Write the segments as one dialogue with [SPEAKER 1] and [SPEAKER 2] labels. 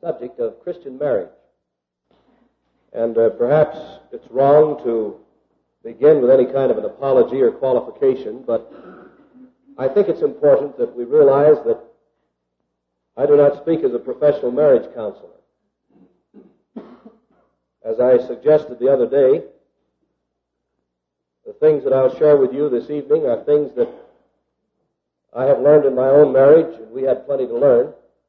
[SPEAKER 1] subject of Christian marriage. And perhaps it's wrong to begin with any kind of an apology or qualification, but I think it's important that we realize that I do not speak as a professional marriage counselor. As I suggested the other day, the things that I'll share with you this evening are things that I have learned in my own marriage, and we had plenty to learn,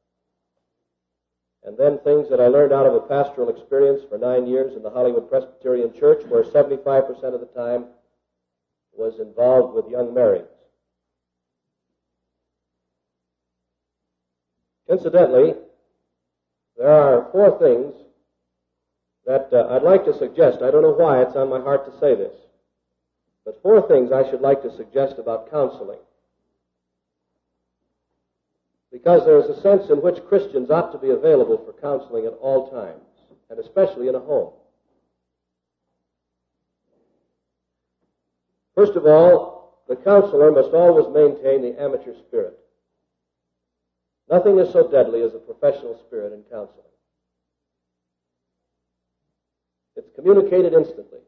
[SPEAKER 1] and then things that I learned out of a pastoral experience for 9 years in the Hollywood Presbyterian Church, where 75% of the time was involved with young marrieds. Incidentally, there are 4 things that I'd like to suggest. I don't know why it's on my heart to say this, but 4 things I should like to suggest about counseling. Because there is a sense in which Christians ought to be available for counseling at all times, and especially in a home. First of all, the counselor must always maintain the amateur spirit. Nothing is so deadly as a professional spirit in counseling. It's communicated instantly.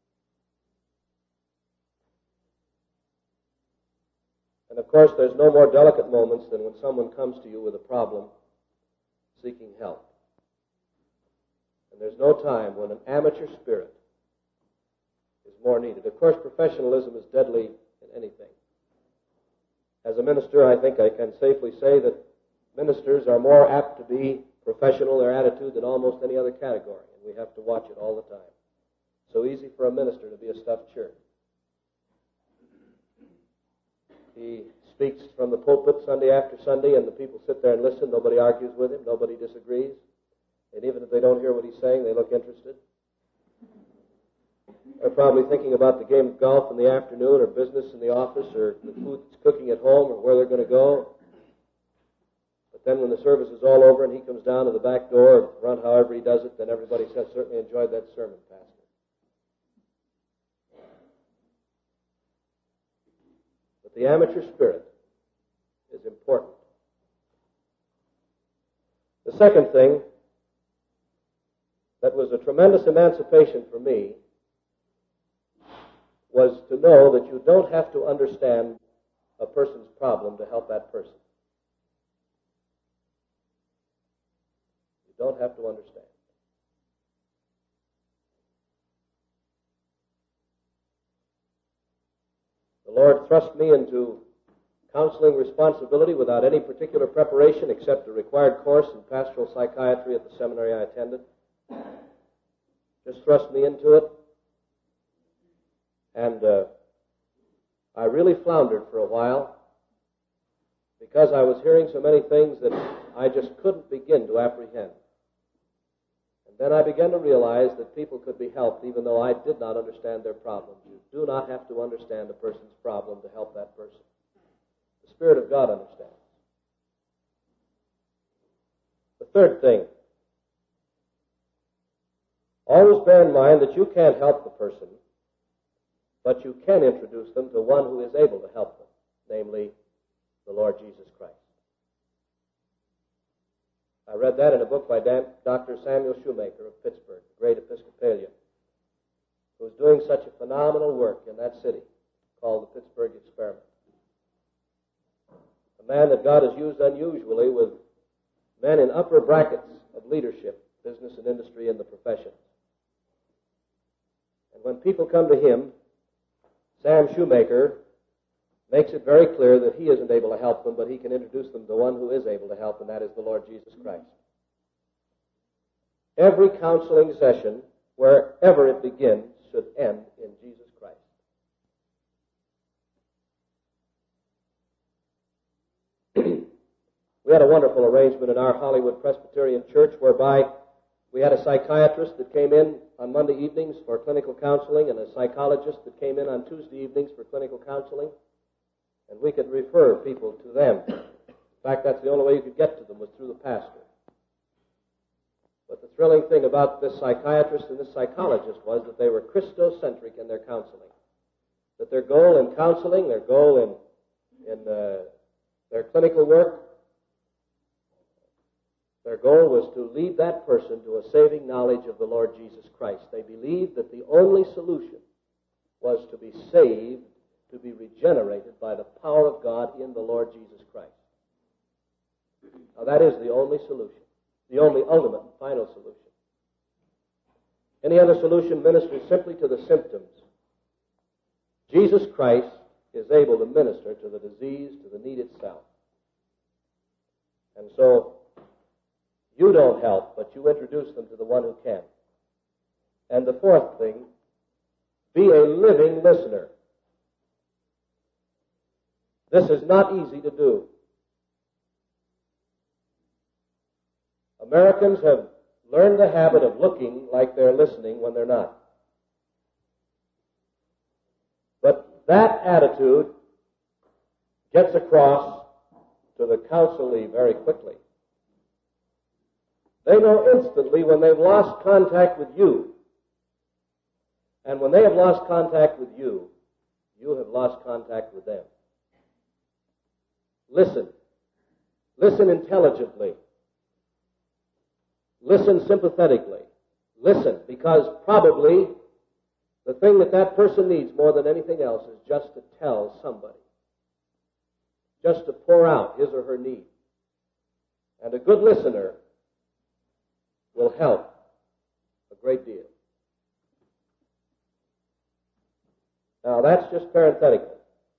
[SPEAKER 1] And of course, there's no more delicate moments than when someone comes to you with a problem seeking help. And there's no time when an amateur spirit is more needed. Of course, professionalism is deadly in anything. As a minister, I think I can safely say that ministers are more apt to be professional in their attitude than almost any other category, and we have to watch it all the time. So easy for a minister to be a stuffed shirt. He speaks from the pulpit Sunday after Sunday, and the people sit there and listen. Nobody argues with him. Nobody disagrees. And even if they don't hear what he's saying, they look interested. They're probably thinking about the game of golf in the afternoon, or business in the office, or the food that's cooking at home, or where they're going to go. But then when the service is all over and he comes down to the back door, run however he does it, then everybody says, "Certainly enjoyed that sermon, Pastor." But the amateur spirit is important. The second thing that was a tremendous emancipation for me was to know that you don't have to understand a person's problem to help that person. You don't have to understand. The Lord thrust me into counseling responsibility without any particular preparation except a required course in pastoral psychiatry at the seminary I attended. Just thrust me into it. And I really floundered for a while because I was hearing so many things that I just couldn't begin to apprehend. And then I began to realize that people could be helped even though I did not understand their problems. You do not have to understand a person's problem to help that person. The Spirit of God understands. The third thing, always bear in mind that you can't help the person, but you can introduce them to one who is able to help them, namely the Lord Jesus Christ. I read that in a book by Dr. Samuel Shoemaker of Pittsburgh, a great Episcopalian, who is doing such a phenomenal work in that city called the Pittsburgh Experiment. A man that God has used unusually with men in upper brackets of leadership, business and industry, and the professions. And when people come to him, Sam Shoemaker makes it very clear that he isn't able to help them, but he can introduce them to one who is able to help, and that is the Lord Jesus Christ. Every counseling session, wherever it begins, should end in Jesus Christ. We had a wonderful arrangement in our Hollywood Presbyterian Church whereby we had a psychiatrist that came in on Monday evenings for clinical counseling and a psychologist that came in on Tuesday evenings for clinical counseling, and we could refer people to them. In fact, that's the only way you could get to them was through the pastor. But the thrilling thing about this psychiatrist and this psychologist was that they were Christocentric in their counseling. That their goal in counseling, their goal in their clinical work, Their goal was to lead that person to a saving knowledge of the Lord Jesus Christ. They believed that the only solution was to be saved, to be regenerated by the power of God in the Lord Jesus Christ. Now that is the only solution, the only ultimate and final solution. Any other solution ministers simply to the symptoms. Jesus Christ is able to minister to the disease, to the need itself. And so, you don't help, but you introduce them to the one who can. And the fourth thing, be a living listener. This is not easy to do. Americans have learned the habit of looking like they're listening when they're not. But that attitude gets across to the counselee very quickly. They know instantly when they've lost contact with you. And when they have lost contact with you, you have lost contact with them. Listen. Listen intelligently. Listen sympathetically. Listen, because probably the thing that person needs more than anything else is just to tell somebody. Just to pour out his or her need. And a good listener will help a great deal. Now, that's just parenthetical.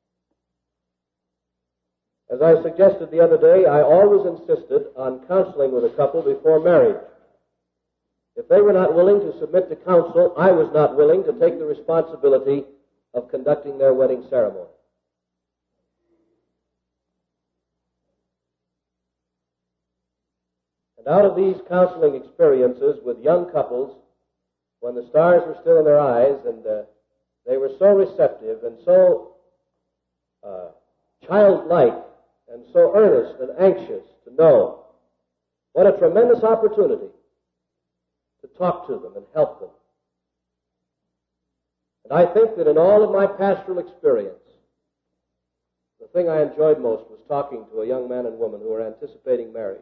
[SPEAKER 1] As I suggested the other day, I always insisted on counseling with a couple before marriage. If they were not willing to submit to counsel, I was not willing to take the responsibility of conducting their wedding ceremony. And out of these counseling experiences with young couples, when the stars were still in their eyes and they were so receptive and so childlike and so earnest and anxious to know, what a tremendous opportunity to talk to them and help them. And I think that in all of my pastoral experience, the thing I enjoyed most was talking to a young man and woman who were anticipating marriage.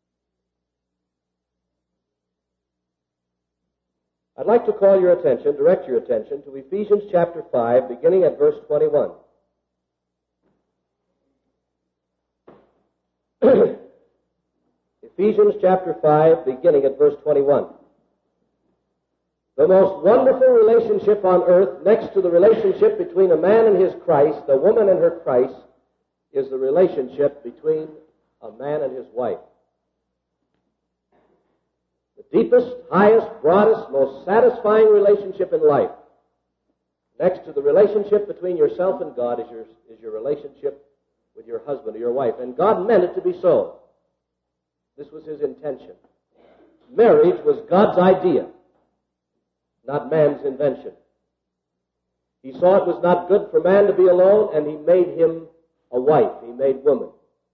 [SPEAKER 1] I'd like to call your attention, direct your attention to Ephesians chapter 5, beginning at verse 21. Ephesians chapter 5, beginning at verse 21. The most wonderful relationship on earth, next to the relationship between a man and his Christ, a woman and her Christ, is the relationship between a man and his wife. The deepest, highest, broadest, most satisfying relationship in life, next to the relationship between yourself and God, is your relationship with your husband or your wife. And God meant it to be so. This was his intention. Marriage was God's idea, not man's invention. He saw it was not good for man to be alone, and he made him a wife. He made woman.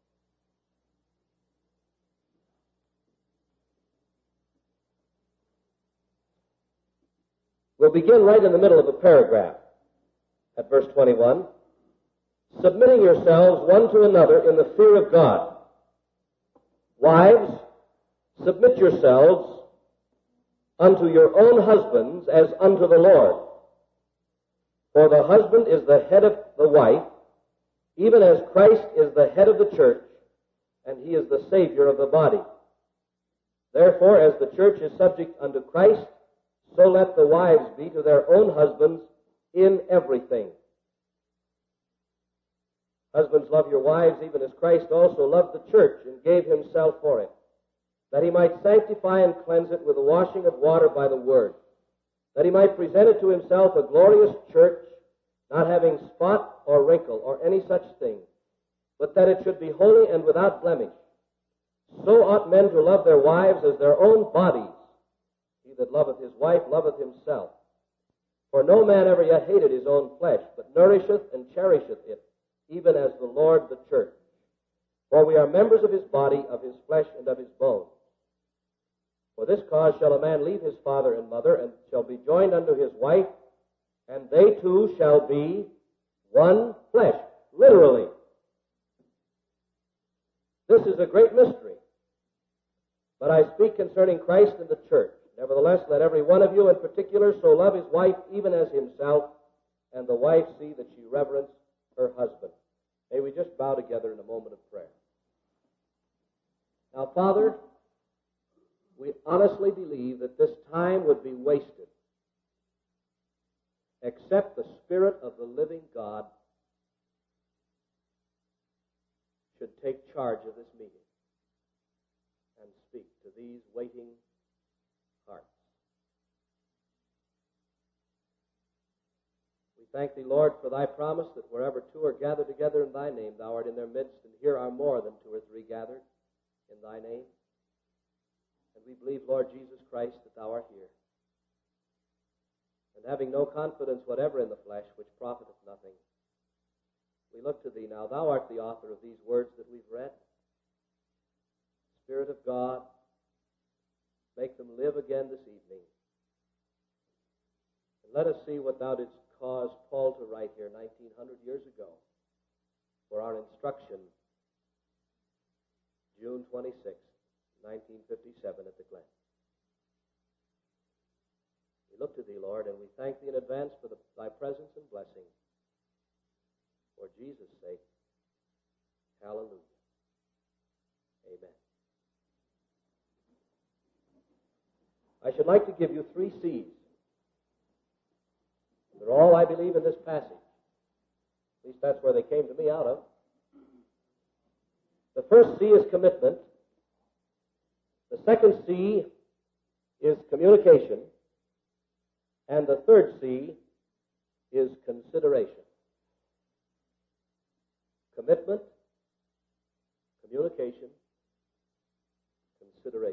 [SPEAKER 1] We'll begin right in the middle of the paragraph at verse 21. Submitting yourselves one to another in the fear of God. Wives, submit yourselves unto your own husbands as unto the Lord. For the husband is the head of the wife, even as Christ is the head of the church, and he is the Savior of the body. Therefore, as the church is subject unto Christ, so let the wives be to their own husbands in everything. Husbands, love your wives, even as Christ also loved the church and gave himself for it, that he might sanctify and cleanse it with the washing of water by the word, that he might present it to himself a glorious church, not having spot or wrinkle or any such thing, but that it should be holy and without blemish. So ought men to love their wives as their own bodies. He that loveth his wife loveth himself. For no man ever yet hated his own flesh, but nourisheth and cherisheth it, even as the Lord the church. For we are members of his body, of his flesh, and of his bones. For this cause shall a man leave his father and mother, and shall be joined unto his wife, and they two shall be one flesh. Literally. This is a great mystery. But I speak concerning Christ and the church. Nevertheless, let every one of you in particular so love his wife even as himself, and the wife see that she reverence her husband. May we just bow together in a moment of prayer. Now, Father, we honestly believe that this time would be wasted except the Spirit of the living God should take charge of this meeting and speak to these waiting hearts. We thank thee, Lord, for thy promise that wherever two are gathered together in thy name, thou art in their midst, and here are more than two or three gathered in thy name. And we believe, Lord Jesus Christ, that thou art here. And having no confidence whatever in the flesh, which profiteth nothing, we look to thee now. Thou art the author of these words that we've read. Spirit of God, make them live again this evening. And let us see what thou didst cause Paul to write here 1900 years ago for our instruction, June 26, 1957 at the Glen. We look to thee, Lord, and we thank thee in advance for thy presence and blessing. For Jesus' sake, hallelujah. Amen. I should like to give you 3 C's. They're all, I believe, in this passage. At least that's where they came to me out of. The first C is commitment. The second C is communication. And the third C is consideration. Commitment, communication, consideration.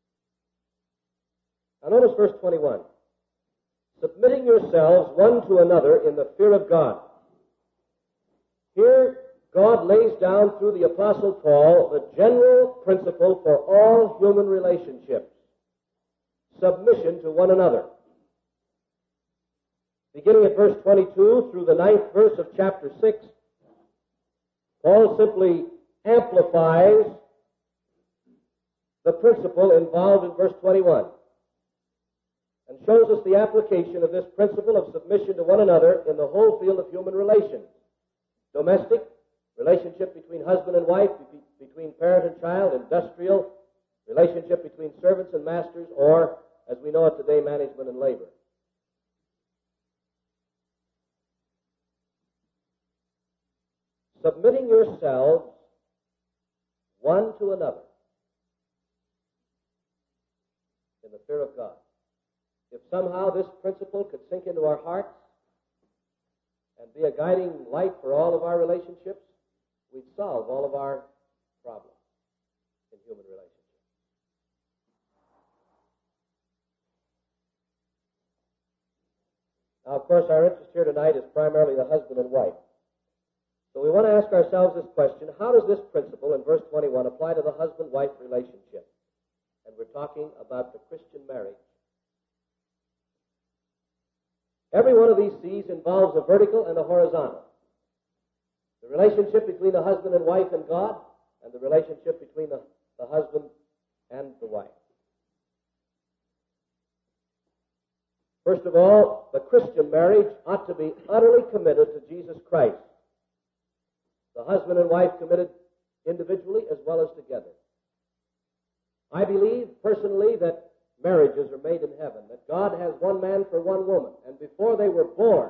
[SPEAKER 1] Now notice verse 21. Submitting yourselves one to another in the fear of God. Here, God lays down through the Apostle Paul the general principle for all human relationships. Submission to one another. Beginning at verse 22 through the 9th verse of chapter 6, Paul simply amplifies the principle involved in verse 21 and shows us the application of this principle of submission to one another in the whole field of human relations. Domestic, relationship between husband and wife, between parent and child, industrial, relationship between servants and masters, or, as we know it today, management and labor. Submitting yourselves one to another in the fear of God. If somehow this principle could sink into our hearts and be a guiding light for all of our relationships, we'd solve all of our problems in human relationships. Now, of course, our interest here tonight is primarily the husband and wife. So we want to ask ourselves this question: how does this principle in verse 21 apply to the husband-wife relationship? And we're talking about the Christian marriage. Every one of these C's involves a vertical and a horizontal. The relationship between the husband and wife and God, and the relationship between the husband and the wife. First of all, the Christian marriage ought to be utterly committed to Jesus Christ. The husband and wife committed individually as well as together. I believe personally that marriages are made in heaven, that God has one man for one woman, and before they were born,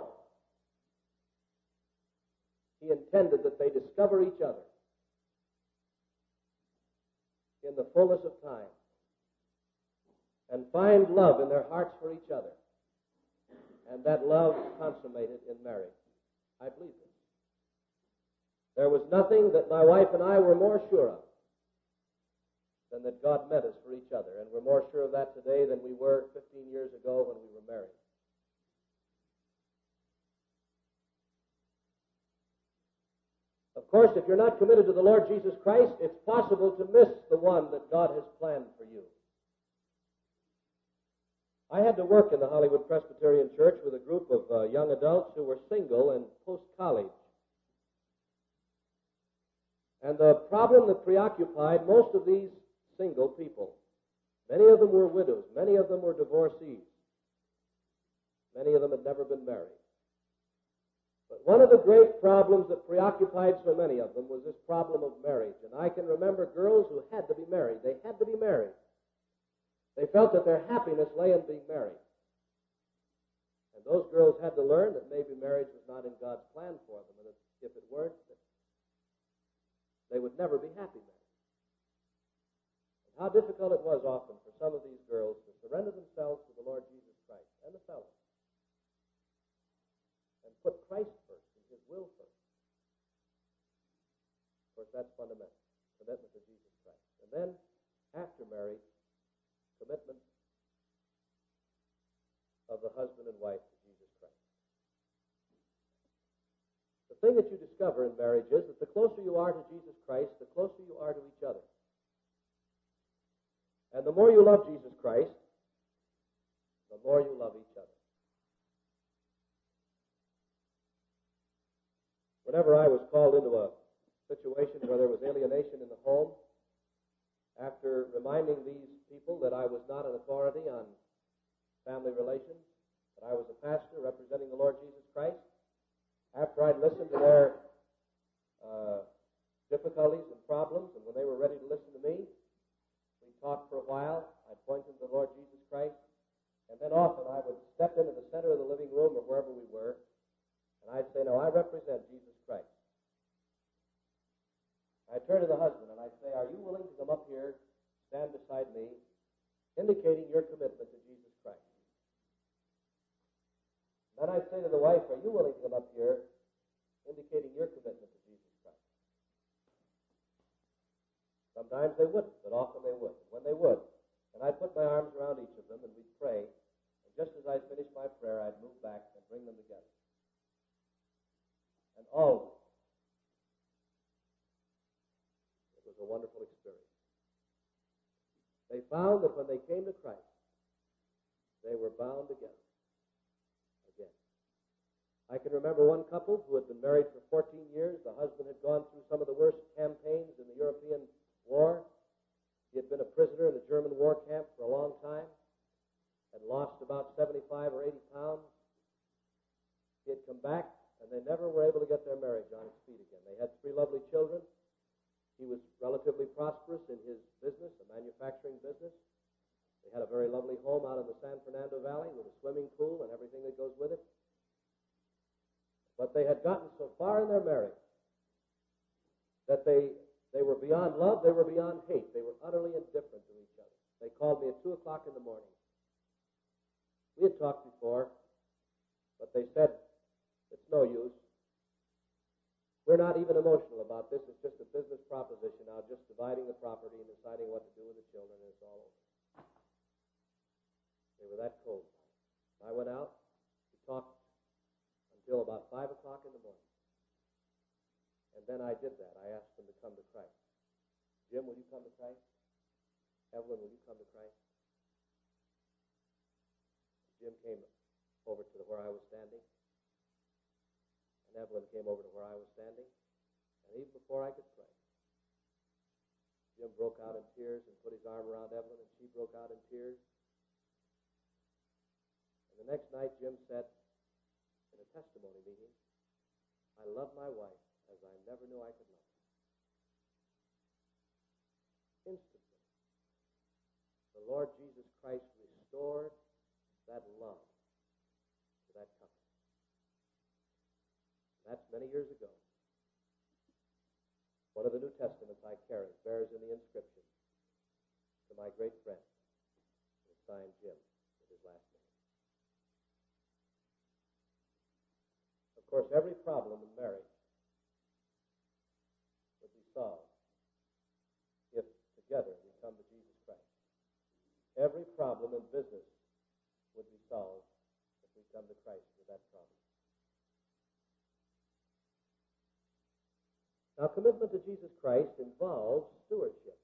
[SPEAKER 1] He intended that they discover each other in the fullness of time and find love in their hearts for each other, and that love consummated in marriage. I believe this. There was nothing that my wife and I were more sure of than that God met us for each other. And we're more sure of that today than we were 15 years ago when we were married. Of course, if you're not committed to the Lord Jesus Christ, it's possible to miss the one that God has planned for you. I had to work in the Hollywood Presbyterian Church with a group of young adults who were single and post-college. And the problem that preoccupied most of these single people Many of them were widows. Many of them were divorcees. Many of them had never been married. But one of the great problems that preoccupied so many of them was this problem of marriage. And I can remember girls who had to be married. They had to be married. They felt that their happiness lay in being married. And those girls had to learn that maybe marriage was not in God's plan for them, and that if it weren't, that they would never be happy married. And how difficult it was often for some of these girls to surrender themselves to the Lord Jesus Christ and the fellows, and put Christ first and His will first. Of course, that's fundamental. Commitment to Jesus Christ. And then, after marriage, commitment of the husband and wife to Jesus Christ. The thing that you discover in marriage is that the closer you are to Jesus Christ, the closer you are to each other. And the more you love Jesus Christ, the more you love each other. Whenever I was called into a situation where there was alienation in the home, after reminding these people that I was not an authority on family relations, that I was a pastor representing the Lord Jesus Christ, after I'd listened to their difficulties and problems, and when they were ready to listen to me, we talked for a while. I'd point them to the Lord Jesus Christ, and then often I would step into the center of the living room or wherever we were, and I'd say, "No, I represent Jesus Christ." I'd turn to the husband and I'd say, "Are you willing to come up here, stand beside me, indicating your commitment to Jesus Christ?" Then I'd say to the wife, "Are you willing to come up here, indicating your commitment to Jesus Christ?" Sometimes they wouldn't, but often they would. And when they would, and I'd put my arms around each of them and we'd pray, and just as I finished my prayer, I'd move back and bring them together. And always, it was a wonderful experience. They found that when they came to Christ, they were bound together again. I can remember one couple who had been married for 14 years. The husband had gone through some of the worst campaigns in the European war. He had been a prisoner in a German war camp for a long time, had lost about 75 or 80 pounds. He had come back, and they never were able to get their marriage on its feet again. They had 3 lovely children. He was relatively prosperous in his business, a manufacturing business. They had a very lovely home out in the San Fernando Valley with a swimming pool and everything that goes with it. But they had gotten so far in their marriage that they were beyond love, they were beyond hate. They were utterly indifferent to each other. They called me at 2 o'clock in the morning. We had talked before, but they said, "It's no use. We're not even emotional about this. It's just a business proposition now, just dividing the property and deciding what to do with the children, and it's all over." They were that cold. I went out. We talked until about 5 o'clock in the morning. And then I did that. I asked them to come to Christ. "Jim, will you come to Christ? Evelyn, will you come to Christ?" Jim came over to where I was standing. And Evelyn came over to where I was standing. And even before I could pray, Jim broke out in tears and put his arm around Evelyn, and she broke out in tears. And the next night, Jim said in a testimony meeting, "I love my wife as I never knew I could love her." Instantly, the Lord Jesus Christ restored that love to that couple. That's many years ago. One of the New Testaments I carry bears in the inscription, "To my great friend," and it's signed Jim with his last name. Of course, every problem in marriage would be solved if together we come to Jesus Christ. Every problem in business would be solved if we come to Christ with that problem. Now, commitment to Jesus Christ involves stewardship.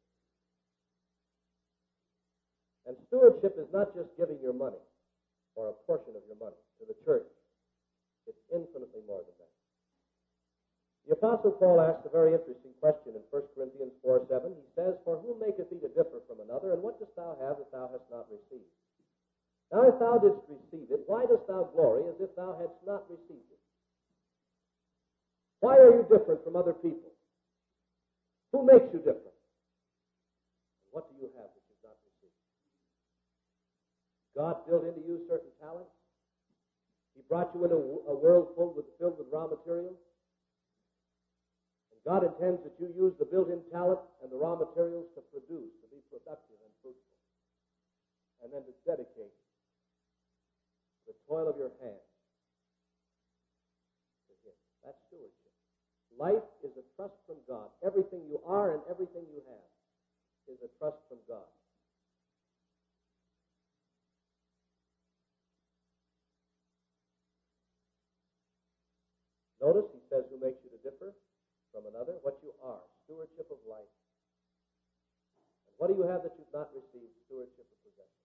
[SPEAKER 1] And stewardship is not just giving your money or a portion of your money to the church. It's infinitely more than that. The Apostle Paul asks a very interesting question in 1 Corinthians 4:7. He says, "For whom maketh thee to differ from another, and what dost thou have that thou hast not received? Now if thou didst receive it, why dost thou glory as if thou hadst not received it?" Why are you different from other people? Who makes you different? And what do you have that you've not received? God built into you certain talents. He brought you into a world filled with raw materials. And God intends that you use the built-in talent and the raw materials to produce, to be productive and fruitful. And then to dedicate the toil of your hands to Him. That's stewardship. Life is a trust from God. Everything you are and everything you have is a trust from God. Notice he says, who makes you to differ from another? What you are, stewardship of life. And what do you have that you've not received? Stewardship of possession.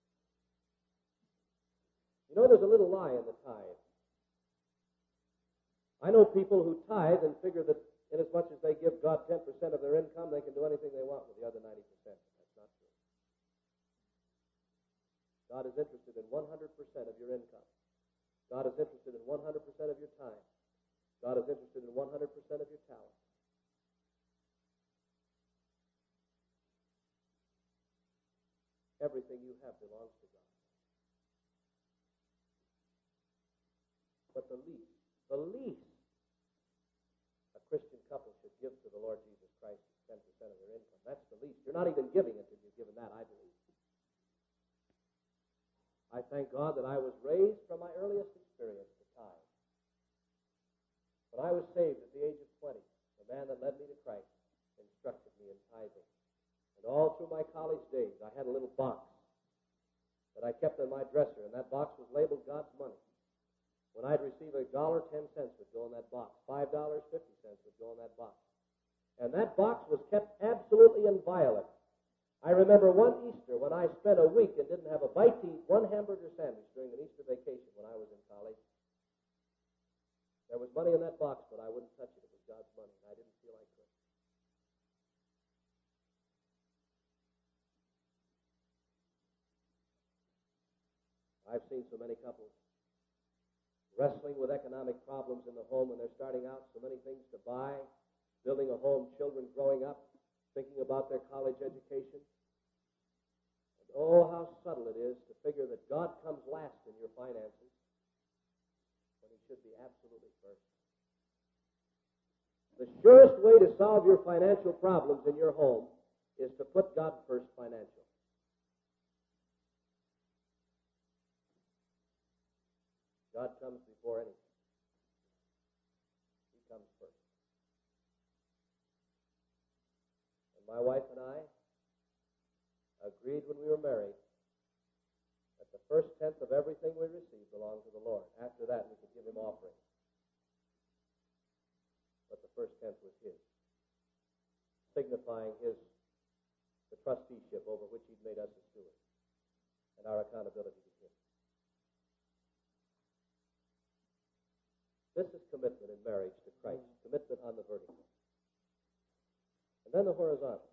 [SPEAKER 1] You know, there's a little lie in the tithe. I know people who tithe and figure that inasmuch as they give God 10% of their income, they can do anything they want with the other 90%. That's not true. God is interested in 100% of your income. God is interested in 100% of your time. God is interested in 100% of your talent. Everything you have belongs to God. But the least a Christian couple should give to the Lord Jesus Christ is 10% of their income. That's the least. You're not even giving until you've given that, I believe. I thank God that I was raised from my earliest experience to tithe. When I was saved at the age of 20, the man that led me to Christ instructed me in tithing. And all through my college days, I had a little box that I kept in my dresser, and that box was labeled God's money. When I'd receive $1, 10 cents would go in that box. $5, 50 cents would go in that box. And that box was kept absolutely inviolate. I remember one Easter when I spent a week and didn't have a bite to eat, one hamburger sandwich during an Easter vacation when I was in college. There was money in that box, but I wouldn't touch it. It was God's money, and I didn't feel I could. I've seen so many couples wrestling with economic problems in the home when they're starting out, so many things to buy, building a home, children growing up, thinking about their college education. And oh, how subtle it is to figure that God comes last in your finances when He should be absolutely first. The surest way to solve your financial problems in your home is to put God first financially. God comes before anything. He comes first. And my wife and I agreed when we were married that the first tenth of everything we received belonged to the Lord. After that, we could give Him offerings. But the first tenth was His, signifying the trusteeship over which He'd made us a steward and our accountability to Him. This is commitment in marriage to Christ, commitment on the vertical. And then the horizontal.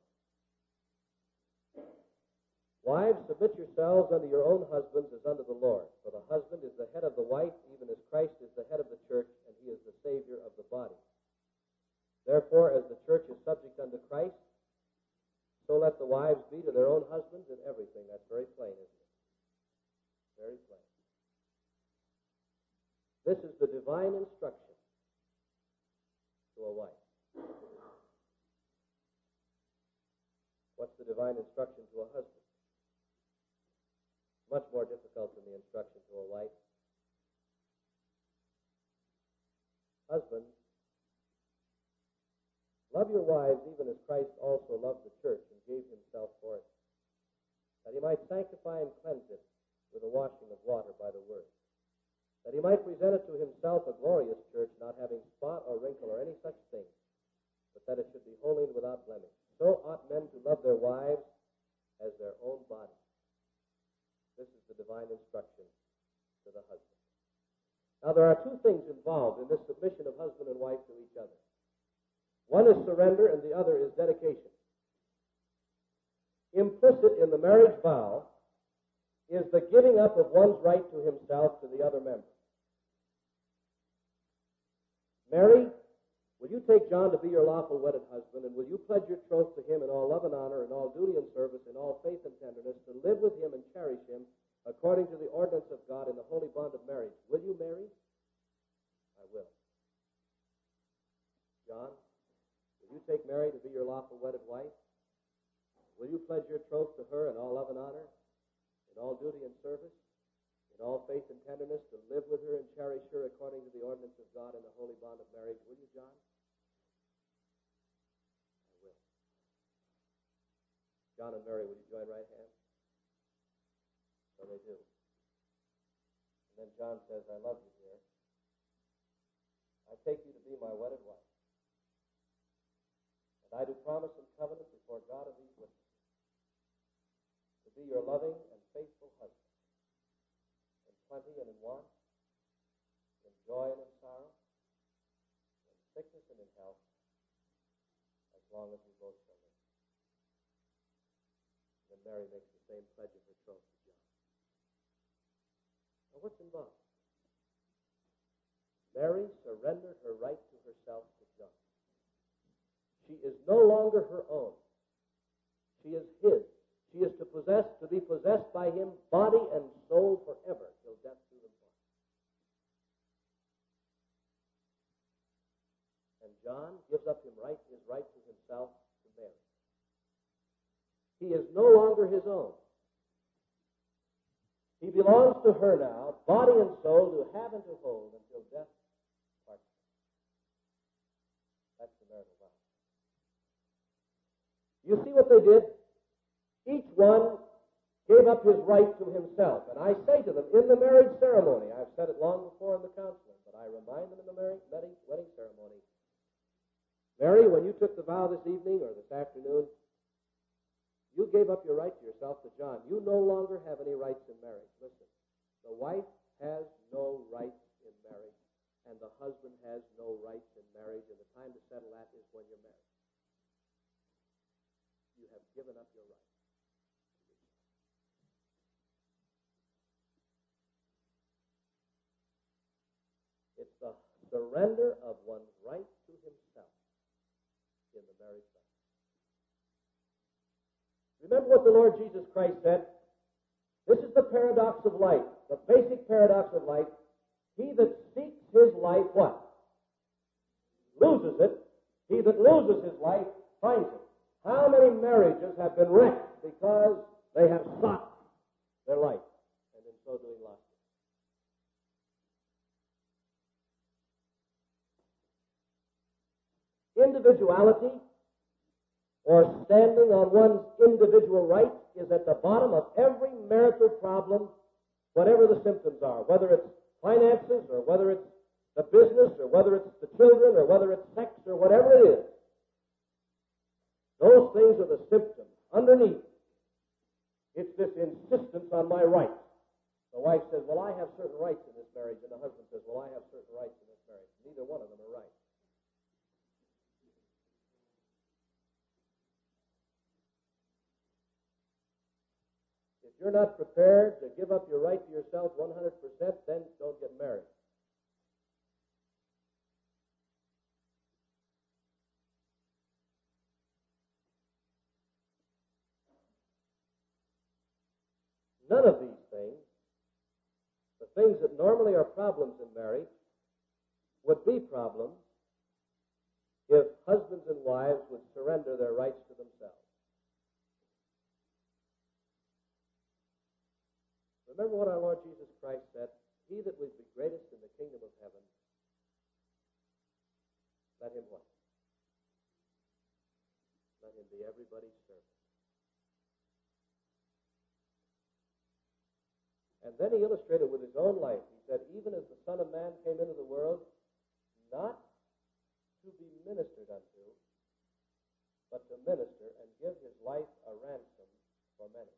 [SPEAKER 1] Wives, submit yourselves unto your own husbands as unto the Lord. For the husband is the head of the wife, even as Christ is the head of the church, and He is the Savior of the body. Therefore, as the church is subject unto Christ, so let the wives be to their own husbands in everything. That's very plain, isn't it? Very plain. This is the divine instruction to a wife. What's the divine instruction to a husband? Much more difficult than the instruction to a wife. Husbands, love your wives even as Christ also loved the church and gave Himself for it, that He might sanctify and cleanse it with the washing of water by the word, that He might present it to Himself a glorious church, not having spot or wrinkle or any such thing, but that it should be holy and without blemish. So ought men to love their wives as their own bodies. This is the divine instruction to the husband. Now, there are two things involved in this submission of husband and wife to each other. One is surrender and the other is dedication. Implicit in the marriage vow is the giving up of one's right to himself to the other member. Mary, will you take John to be your lawful wedded husband, and will you pledge your troth to him in all love and honor, in all duty and service, in all faith and tenderness, to live with him and cherish him according to the ordinance of God in the holy bond of marriage? Will you, Mary? I will. John, will you take Mary to be your lawful wedded wife? Will you pledge your troth to her in all love and honor, in all duty and service, in all faith and tenderness, to live with her and cherish her according to the ordinance of God in the holy bond of marriage? Will you, John? I will. John and Mary, will you join right hands? So they do. And then John says, I love you, dear. I take you to be my wedded wife. And I do promise and covenant before God of these witnesses to be your loving and faithful husband, in plenty and in want, in joy and in sorrow, in sickness and in health, as long as we both shall live. And then Mary makes the same pledge of her troth to John. Now what's involved? Mary surrendered her right to herself to John. She is no longer her own. She is his. She is to be possessed by him, body and soul forever, till death do them part. And John gives up his right to himself to Mary. He is no longer his own. He belongs to her now, body and soul, to have and to hold until death parts them. That's the marital vow. You see what they did? Each one gave up his right to himself. And I say to them, in the marriage ceremony, I've said it long before in the counseling, but I remind them in the wedding ceremony, Mary, when you took the vow this evening or this afternoon, you gave up your right to yourself to John. You no longer have any rights in marriage. Listen, the wife has no rights in marriage, and the husband has no rights in marriage, and the time to settle that is when you're married. You have given up your right. It's the surrender of one's right to himself in the marriage vow. Remember what the Lord Jesus Christ said? This is the paradox of life, the basic paradox of life. He that seeks his life, what? Loses it. He that loses his life finds it. How many marriages have been wrecked because they have sought their life and in so doing lost it? Individuality, or standing on one's individual rights, is at the bottom of every marital problem, whatever the symptoms are, whether it's finances or whether it's the business or whether it's the children or whether it's sex or whatever it is. Those things are the symptoms. Underneath, it's this insistence on my rights. The wife says, well, I have certain rights in this marriage, and the husband says, well, I have certain rights in this marriage. Neither one of them are right. If you're not prepared to give up your right to yourself 100%, then don't get married. None of these things, the things that normally are problems in marriage, would be problems if husbands and wives would surrender their rights to themselves. Remember what our Lord Jesus Christ said, he that would be greatest in the kingdom of heaven, let him what? Let him be everybody's servant. And then he illustrated with his own life. He said, even as the Son of Man came into the world, not to be ministered unto, but to minister and give his life a ransom for many.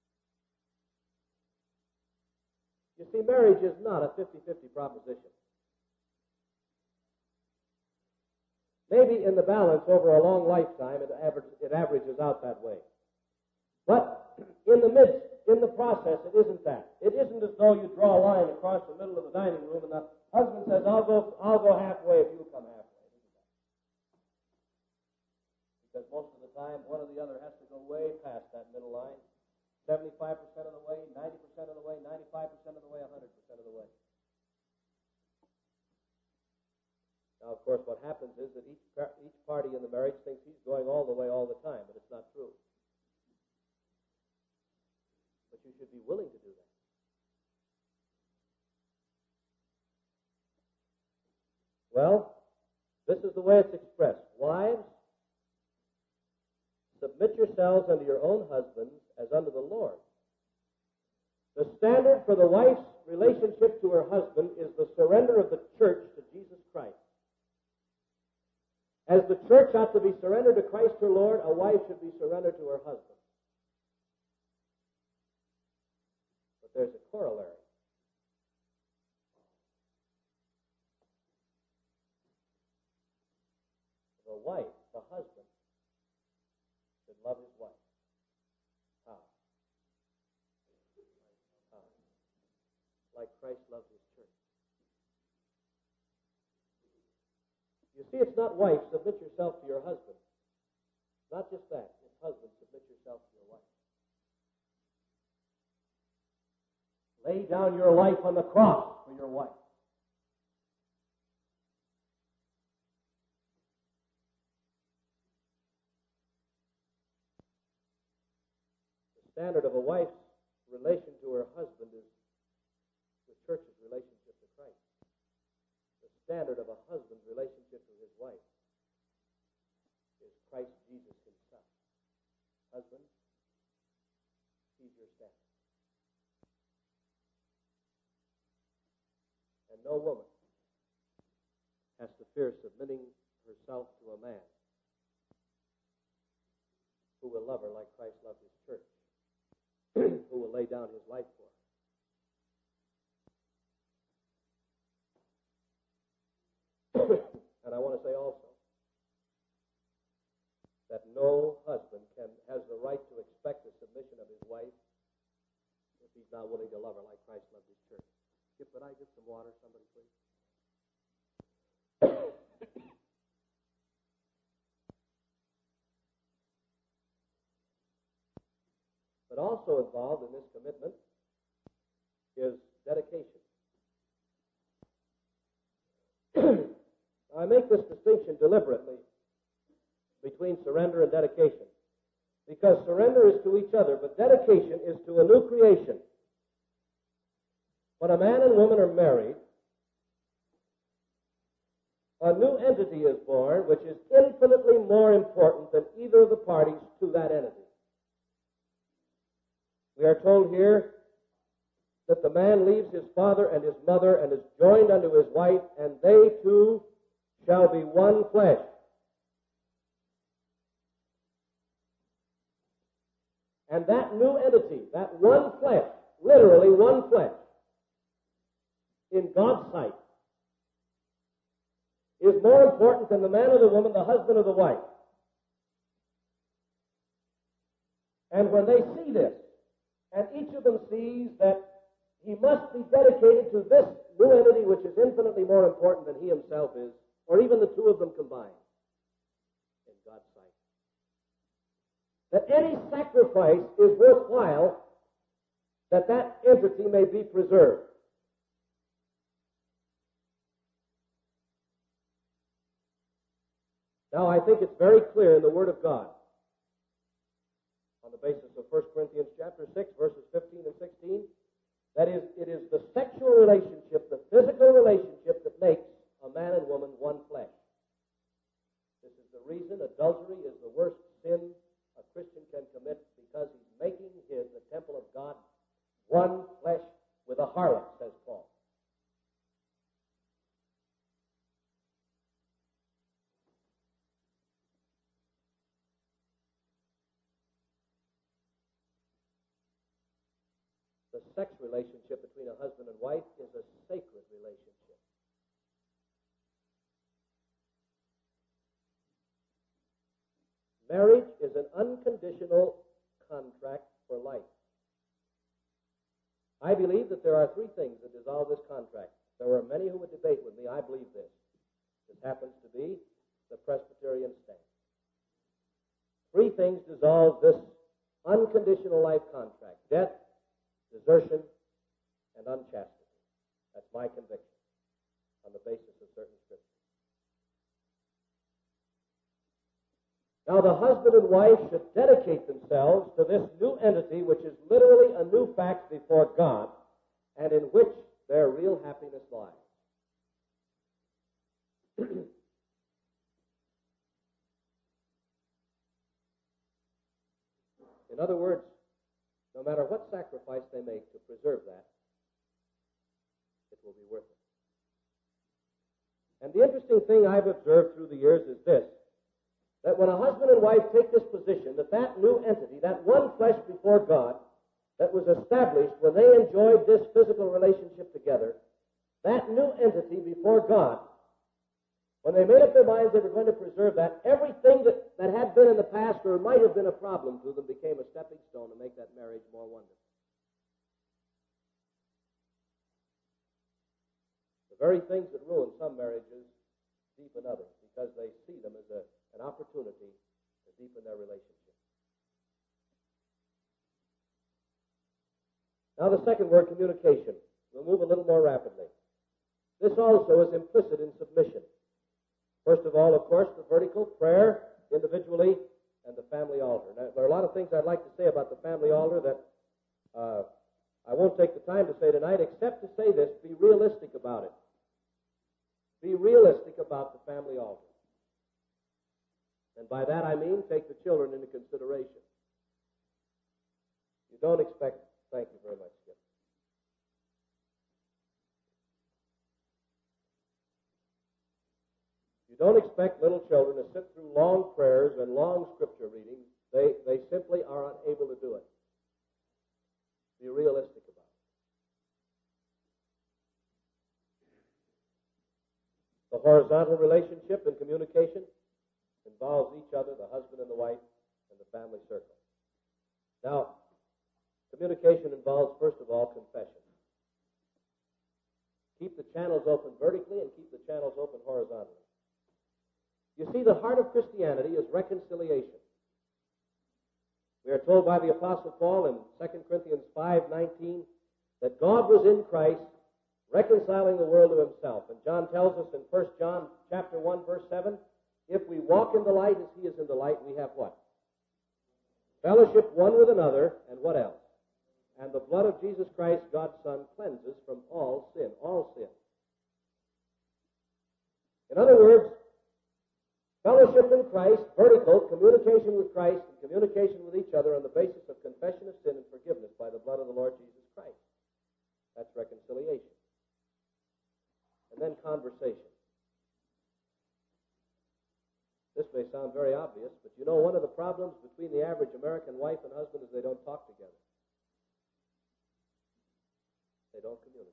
[SPEAKER 1] You see, marriage is not a 50-50 proposition. Maybe in the balance over a long lifetime, it averages out that way. But in the process, it isn't that. It isn't as though you draw a line across the middle of the dining room and the husband says, I'll go halfway if you come halfway. Because most of the time, one or the other has to go way past that middle line. 75% of the way, 90% of the way, 95% of the way, 100% of the way. Now, of course, what happens is that each party in the marriage thinks he's going all the way all the time, but it's not true. But you should be willing to do that. Well, this is the way it's expressed. Wives, submit yourselves unto your own husbands as unto the Lord. The standard for the wife's relationship to her husband is the surrender of the church to Jesus Christ. As the church ought to be surrendered to Christ her Lord, a wife should be surrendered to her husband. But there's a corollary. The wife, the husband, should love his wife. How? Like Christ loved his church. You see, it's not wife, submit yourself to your husband. Not just that. It's husband, submit yourself to your wife. Lay down your life on the cross for your wife. The standard of a wife's relation to her husband is the church's relationship to Christ. The standard of a husband's relationship to his wife is Christ Jesus himself. Husband, he's your standard. And no woman has to fear submitting herself to a man who will love her like Christ loved his church, who will lay down his life for her. And I want to say also that no husband has the right to expect the submission of his wife if he's not willing to love her like Christ loved his church. Could I get some water, somebody, please? But also involved in this commitment is dedication. I make this distinction deliberately between surrender and dedication, because surrender is to each other, but dedication is to a new creation. When a man and woman are married, a new entity is born, which is infinitely more important than either of the parties to that entity. We are told here that the man leaves his father and his mother and is joined unto his wife, and they two shall be one flesh. And that new entity, that one flesh, literally one flesh, in God's sight, is more important than the man or the woman, the husband or the wife. And when they see this, and each of them sees that he must be dedicated to this new entity which is infinitely more important than he himself is, or even the two of them combined, in God's sight, that any sacrifice is worthwhile that that entity may be preserved. Now, I think it's very clear in the Word of God, on the basis of 1 Corinthians chapter 6, verses 15 and 16, that is, it is the sexual relationship, the physical relationship that makes a man and woman one flesh. This is the reason adultery is the worst sin a Christian can commit, because he's making the temple of God, one flesh with a harlot, says Paul. The sex relationship between a husband and wife is a sacred relationship. Marriage is an unconditional contract for life. I believe that there are three things that dissolve this contract. There are many who would debate with me. I believe this. This happens to be the Presbyterian stand. Three things dissolve this unconditional life contract: death, desertion, and unchastity. That's my conviction on the basis of certain scriptures. Now, the husband and wife should dedicate themselves to this new entity, which is literally a new fact before God, and in which their real happiness lies. In other words, no matter what sacrifice they make to preserve that, it will be worth it. And the interesting thing I've observed through the years is this: that when a husband and wife take this position, that new entity, that one flesh before God, that was established when they enjoyed this physical relationship together, that new entity before God, when they made up their minds they were going to preserve that, everything that had been in the past or might have been a problem to them became a stepping stone to make that marriage more wonderful. The very things that ruin some marriages deepen others, because they see them as an opportunity to deepen their relationship. Now the second word, communication. We'll move a little more rapidly. This also is implicit in submission. First of all, of course, the vertical, prayer, individually, and the family altar. Now, there are a lot of things I'd like to say about the family altar that I won't take the time to say tonight, except to say this: be realistic about it. Be realistic about the family altar. And by that I mean take the children into consideration. You don't expect... Thank you very much, Skip. You don't expect little children to sit through long prayers and long scripture readings. They simply are unable to do it. Be realistic about it. The horizontal relationship and communication involves each other, the husband and the wife, and the family circle. Now, communication involves, first of all, confession. Keep the channels open vertically and keep the channels open horizontally. You see, the heart of Christianity is reconciliation. We are told by the Apostle Paul in 2 Corinthians 5:19 that God was in Christ reconciling the world to himself. And John tells us in 1 John chapter 1, verse 7, if we walk in the light as he is in the light, we have what? Fellowship one with another, and what else? And the blood of Jesus Christ, God's Son, cleanses from all sin. All sin. In other words, fellowship in Christ, vertical, communication with Christ, and communication with each other on the basis of confession of sin and forgiveness by the blood of the Lord Jesus Christ. That's reconciliation. And then conversation. This may sound very obvious, but you know one of the problems between the average American wife and husband is they don't talk together. They don't communicate.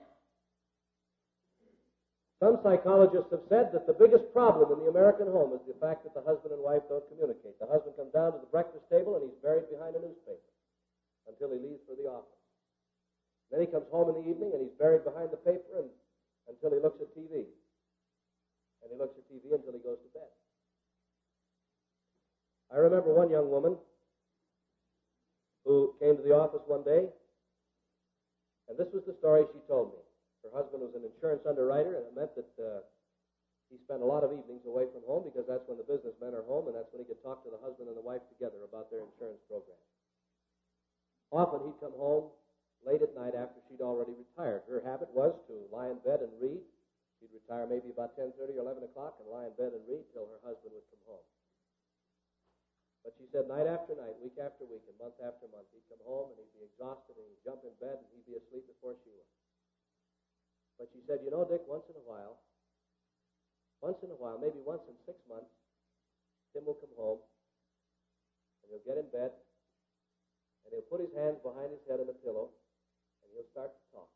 [SPEAKER 1] Some psychologists have said that the biggest problem in the American home is the fact that the husband and wife don't communicate. The husband comes down to the breakfast table and he's buried behind a newspaper until he leaves for the office. Then he comes home in the evening and he's buried behind the paper until he looks at TV. And he looks at TV until he goes to bed. I remember one young woman who came to the office one day, and this was the story she told me. Her husband was an insurance underwriter, and it meant that he spent a lot of evenings away from home because that's when the businessmen are home, and that's when he could talk to the husband and the wife together about their insurance program. Often he'd come home late at night after she'd already retired. Her habit was to lie in bed and read. She'd retire maybe about 10:30 or 11 o'clock and lie in bed and read till her husband would come home. But she said night after night, week after week, and month after month, he'd come home and he'd be exhausted and he'd jump in bed and he'd be asleep before she was. But she said, you know, Dick, once in a while, maybe once in 6 months, Tim will come home and he'll get in bed and he'll put his hands behind his head on the pillow and he'll start to talk.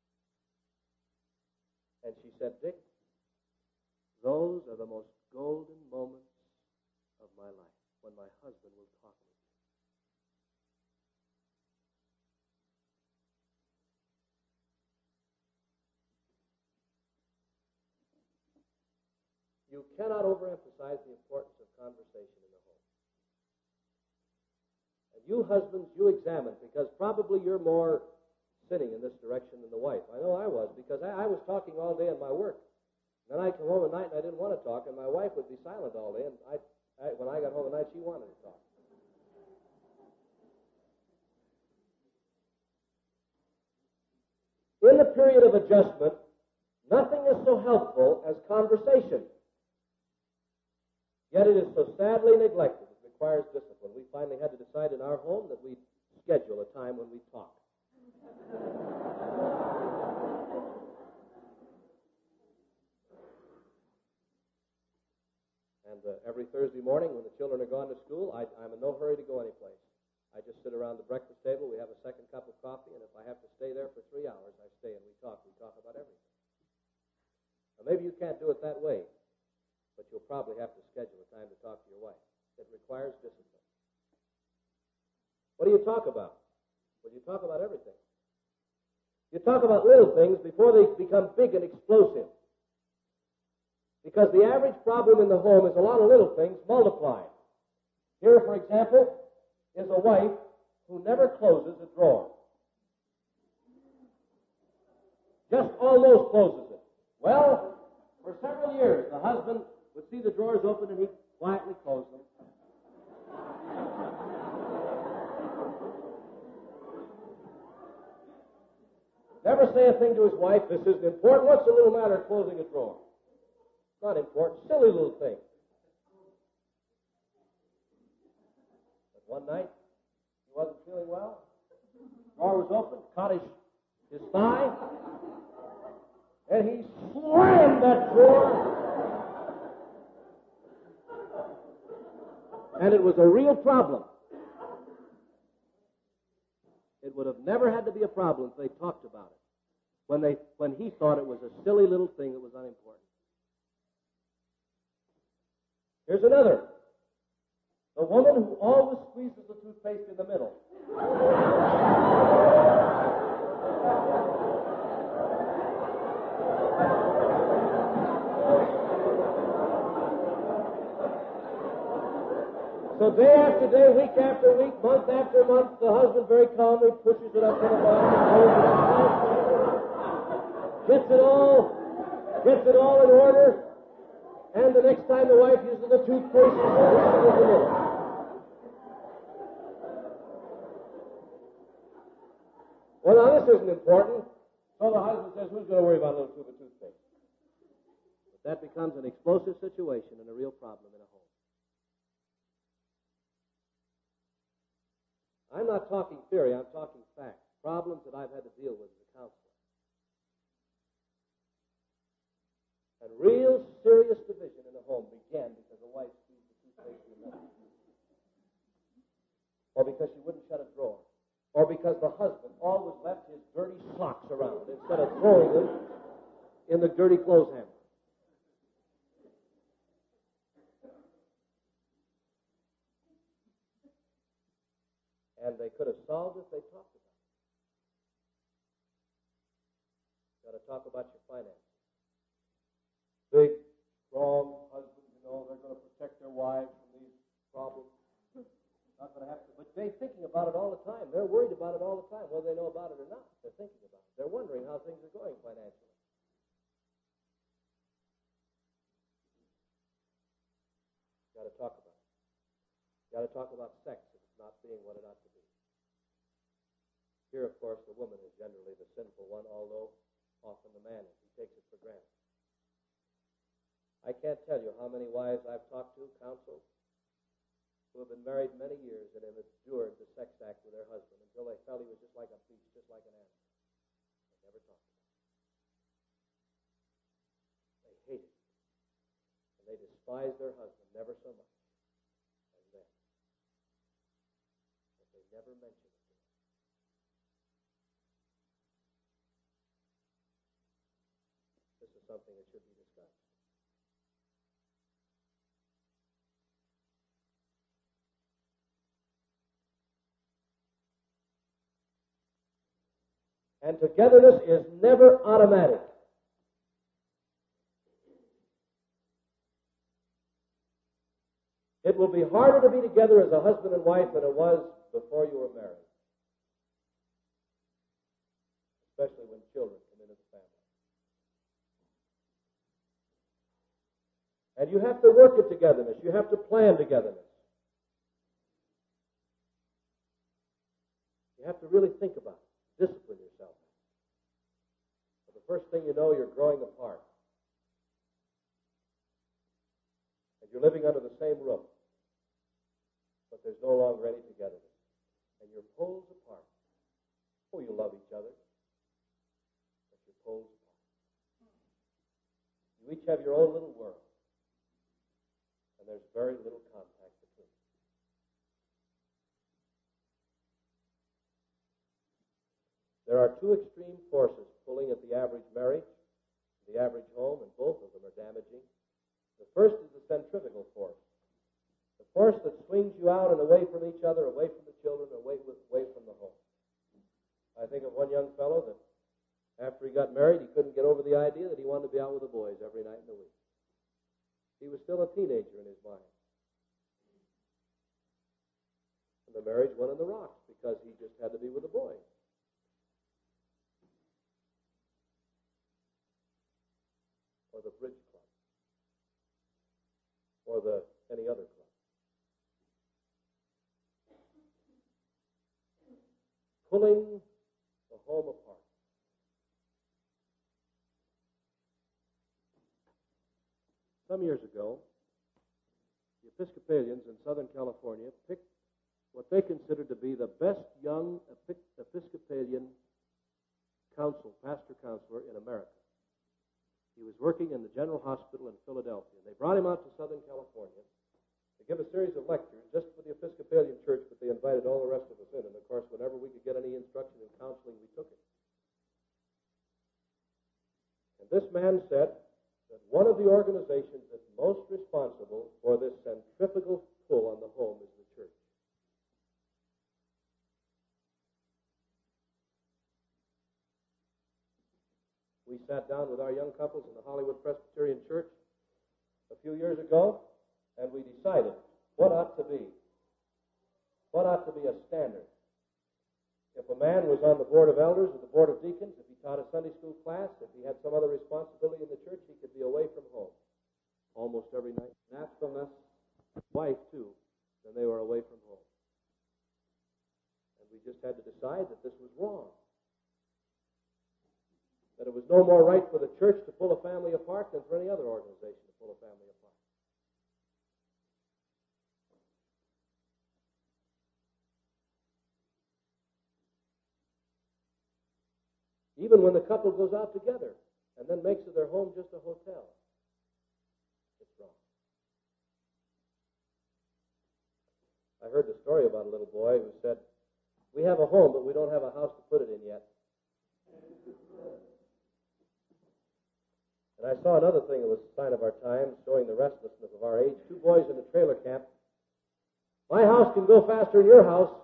[SPEAKER 1] And she said, Dick, those are the most golden moments of my life. when my husband will talk with me. You cannot overemphasize the importance of conversation in the home. And you husbands, you examine, because probably you're more sinning in this direction than the wife. I know I was, because I was talking all day in my work. Then I'd come home at night and I didn't want to talk, and my wife would be silent all day, and when I got home at night, she wanted to talk. In the period of adjustment, nothing is so helpful as conversation. Yet it is so sadly neglected. It requires discipline. We finally had to decide in our home that we'd schedule a time when we talk. And every Thursday morning when the children are gone to school, I'm in no hurry to go anyplace. I just sit around the breakfast table, we have a second cup of coffee, and if I have to stay there for 3 hours, I stay and we talk. We talk about everything. Now, maybe you can't do it that way, but you'll probably have to schedule a time to talk to your wife. It requires discipline. What do you talk about? Well, you talk about everything. You talk about little things before they become big and explosive. Because the average problem in the home is a lot of little things multiplied. Here, for example, is a wife who never closes a drawer. Just almost closes it. Well, for several years, the husband would see the drawers open and he'd quietly close them. Never say a thing to his wife, this isn't important. What's the little matter of closing a drawer? Not important, silly little thing. But one night, he wasn't feeling well. The drawer was open, caught his thigh, and he slammed that drawer. And it was a real problem. It would have never had to be a problem if they talked about it. When he thought it was a silly little thing that was unimportant. Here's another. The woman who always squeezes the toothpaste in the middle. So day after day, week after week, month after month, the husband very calmly pushes it up to the bottom, gets it all in order, and the next time the wife uses the toothpaste, she squeezes it in the middle. Well, now this isn't important. So the husband says, who's going to worry about a little tube of toothpaste? But that becomes an explosive situation and a real problem in a home. I'm not talking theory, I'm talking facts. Problems that I've had to deal with as a counselor. And real serious division in a home began because a wife squeezed the toothpaste in the middle. Or because she wouldn't shut a drawer. Or because the husband always left his dirty socks around instead of throwing them in the dirty clothes hamper. And they could have solved it if they talked about it. You've got to talk about your finances. Big, strong husbands, they're going to protect their wives from these problems. Not going to have to, but they're thinking about it all the time. They're worried about it all the time, whether they know about it or not. They're thinking about it. They're wondering how things are going financially. You've got to talk about it. You've got to talk about sex if it's not being what it ought to be. Here, of course, the woman is generally the sinful one, although often the man is. He takes it for granted. I can't tell you how many wives I've talked to, counseled, who have been married many years and have endured the sex act with their husband until they felt he was just like a beast, just like an animal. They never talked about it. They hated it. And they despised their husband never so much as them. But they never mentioned it. This is something that should be discussed. And togetherness is never automatic. It will be harder to be together as a husband and wife than it was before you were married. Especially when children come into the family. And you have to work at togetherness. You have to plan togetherness. You have to really think about it. Discipline yourself. But the first thing you know, you're growing apart. And you're living under the same roof. But there's no longer any togetherness. And you're poles apart. Oh, you love each other. But you're poles apart. You each have your own little world. And there's very little contact between you. There are two extreme forces pulling at the average marriage, the average home, and both of them are damaging. The first is the centrifugal force. The force that swings you out and away from each other, away from the children, away from the home. I think of one young fellow that after he got married, he couldn't get over the idea that he wanted to be out with the boys every night in the week. He was still a teenager in his mind. And the marriage went on the rocks because he just had to be with the boys. Or the bridge club. Or any other club. Pulling the home apart. Some years ago, the Episcopalians in Southern California picked what they considered to be the best young Episcopalian pastor counselor in America. He was working in the General Hospital in Philadelphia. They brought him out to Southern California to give a series of lectures just for the Episcopalian Church, but they invited all the rest of us in. And, of course, whenever we could get any instruction in counseling, we took it. And this man said that one of the organizations that's most responsible for this centrifugal pull on the home is the church. We sat down with our young couples in the Hollywood Presbyterian Church a few years ago, and we decided what ought to be a standard. If a man was on the board of elders or the board of deacons, if he taught a Sunday school class, if he had some other responsibility in the church, he could be away from home almost every night. That's from us, wife too, then they were away from home. And we just had to decide that this was wrong. That it was no more right for the church to pull a family apart than for any other organization to pull a family apart. Even when the couple goes out together and then makes of their home just a hotel, it's wrong. I heard the story about a little boy who said, "We have a home, but we don't have a house to put it in yet." And I saw another thing that was a sign of our times, showing the restlessness of our age. Two boys in a trailer camp. "My house can go faster than your house."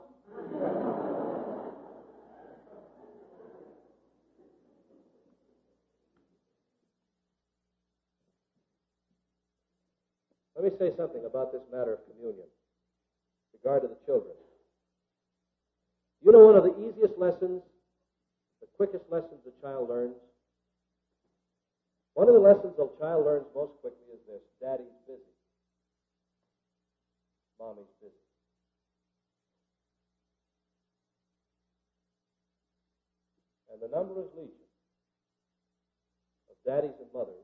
[SPEAKER 1] Let me say something about this matter of communion with regard to the children. You know one of the easiest lessons, the quickest lessons a child learns? One of the lessons a child learns most quickly is this: Daddy's busy. Mommy's busy. And the number is legion of daddies and mothers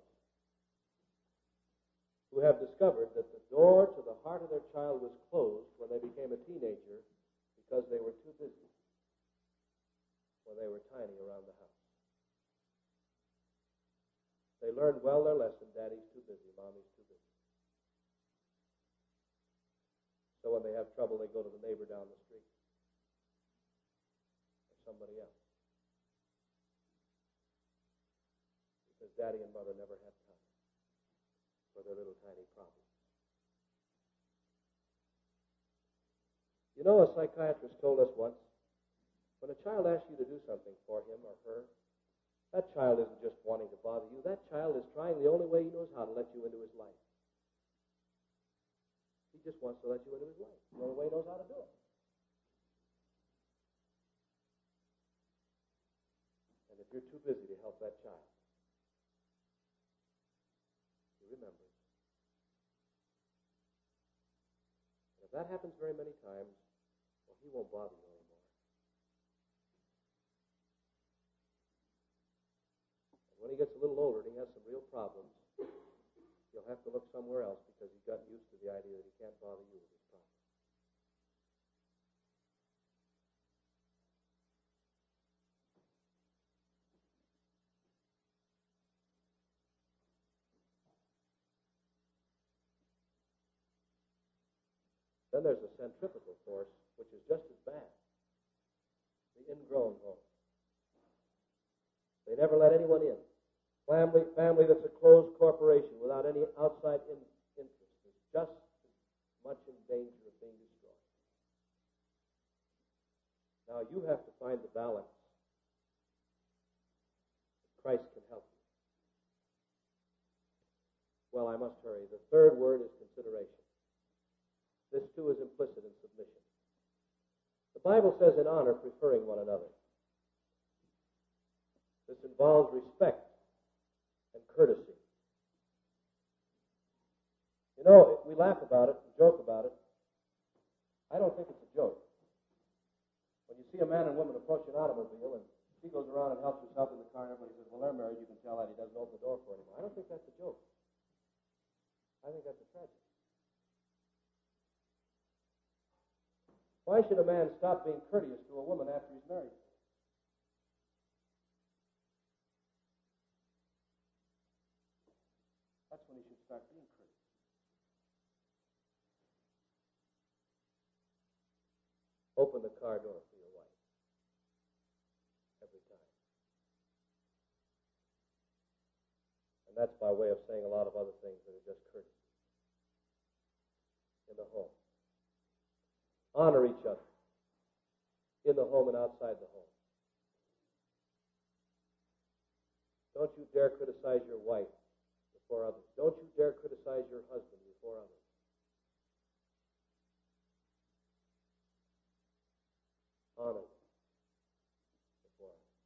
[SPEAKER 1] who have discovered that the door to the heart of their child was closed when they became a teenager because they were too busy when they were tiny around the house. They learned well their lesson: Daddy's too busy, Mommy's too busy. So when they have trouble, they go to the neighbor down the street or somebody else. Because Daddy and Mother never had time for their little tiny problems. You know, a psychiatrist told us once, when a child asks you to do something for him or her, knows how to let you into his life. He just wants to let you into his life. The only way he knows how to do it. And if you're too busy to help that child, he remembers. And if that happens very many times, well, he won't bother you anymore. And when he gets a little older and he has some real problems, you'll have to look somewhere else because he's gotten used to the idea that he can't bother you with his problems. Then there's the centrifugal force, which is just as bad. The ingrown home. They never let anyone in. Family that's a closed corporation without any outside interest is just as much in danger of being destroyed. Now you have to find the balance that Christ can help you. Well, I must hurry. The third word is consideration. This too is implicit in submission. The Bible says in honor, preferring one another. This involves respect and courtesy. You know, we laugh about it and joke about it. I don't think it's a joke. When you see a man and woman approach an automobile and she goes around and helps herself in the car and everybody says, well, they're married, you can tell that he doesn't open the door for her anymore. I don't think that's a joke. I think that's a tragedy. Why should a man stop being courteous to a woman after he's married? That's when he should start being courteous. Open the car door for your wife. Every time. And that's by way of saying a lot of other things that are just courtesy. In the home. Honor each other. In the home and outside the home. Don't you dare criticize your wife before others. Don't you dare criticize your husband before others. Honor them before others.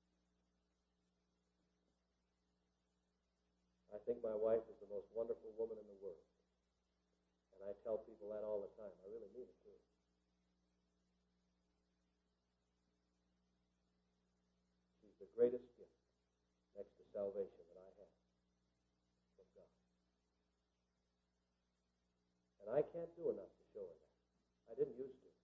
[SPEAKER 1] I think my wife is the most wonderful woman in the world. And I tell people that all the time. I really mean it too. She's the greatest gift next to salvation that I have from God. And I can't do enough to show her that. I didn't used to.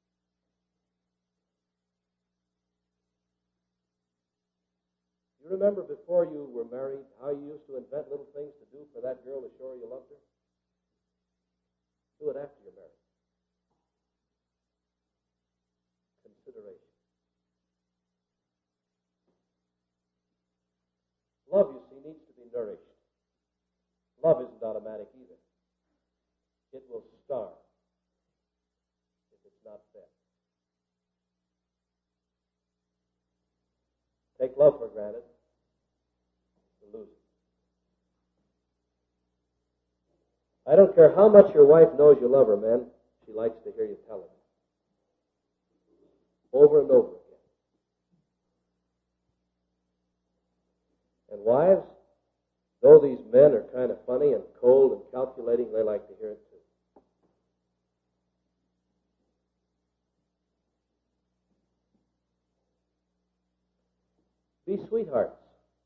[SPEAKER 1] You remember before you were married how you used to invent little things to do for that girl to show her you loved her? Do it after you're married. Consideration. Love, you see, needs to be nourished. Love isn't automatic either. It will starve if it's not fed. Take love for granted, you lose it. I don't care how much your wife knows you love her, men. She likes to hear you tell her. Over and over again. And wives, though these men are kind of funny and cold and calculating, they like to hear it too. Be sweethearts.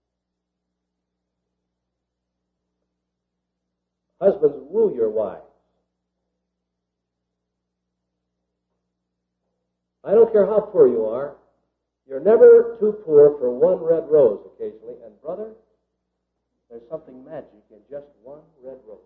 [SPEAKER 1] Husbands, woo your wives. I don't care how poor you are. You're never too poor for one red rose occasionally. And brother, there's something magic in just one red rose.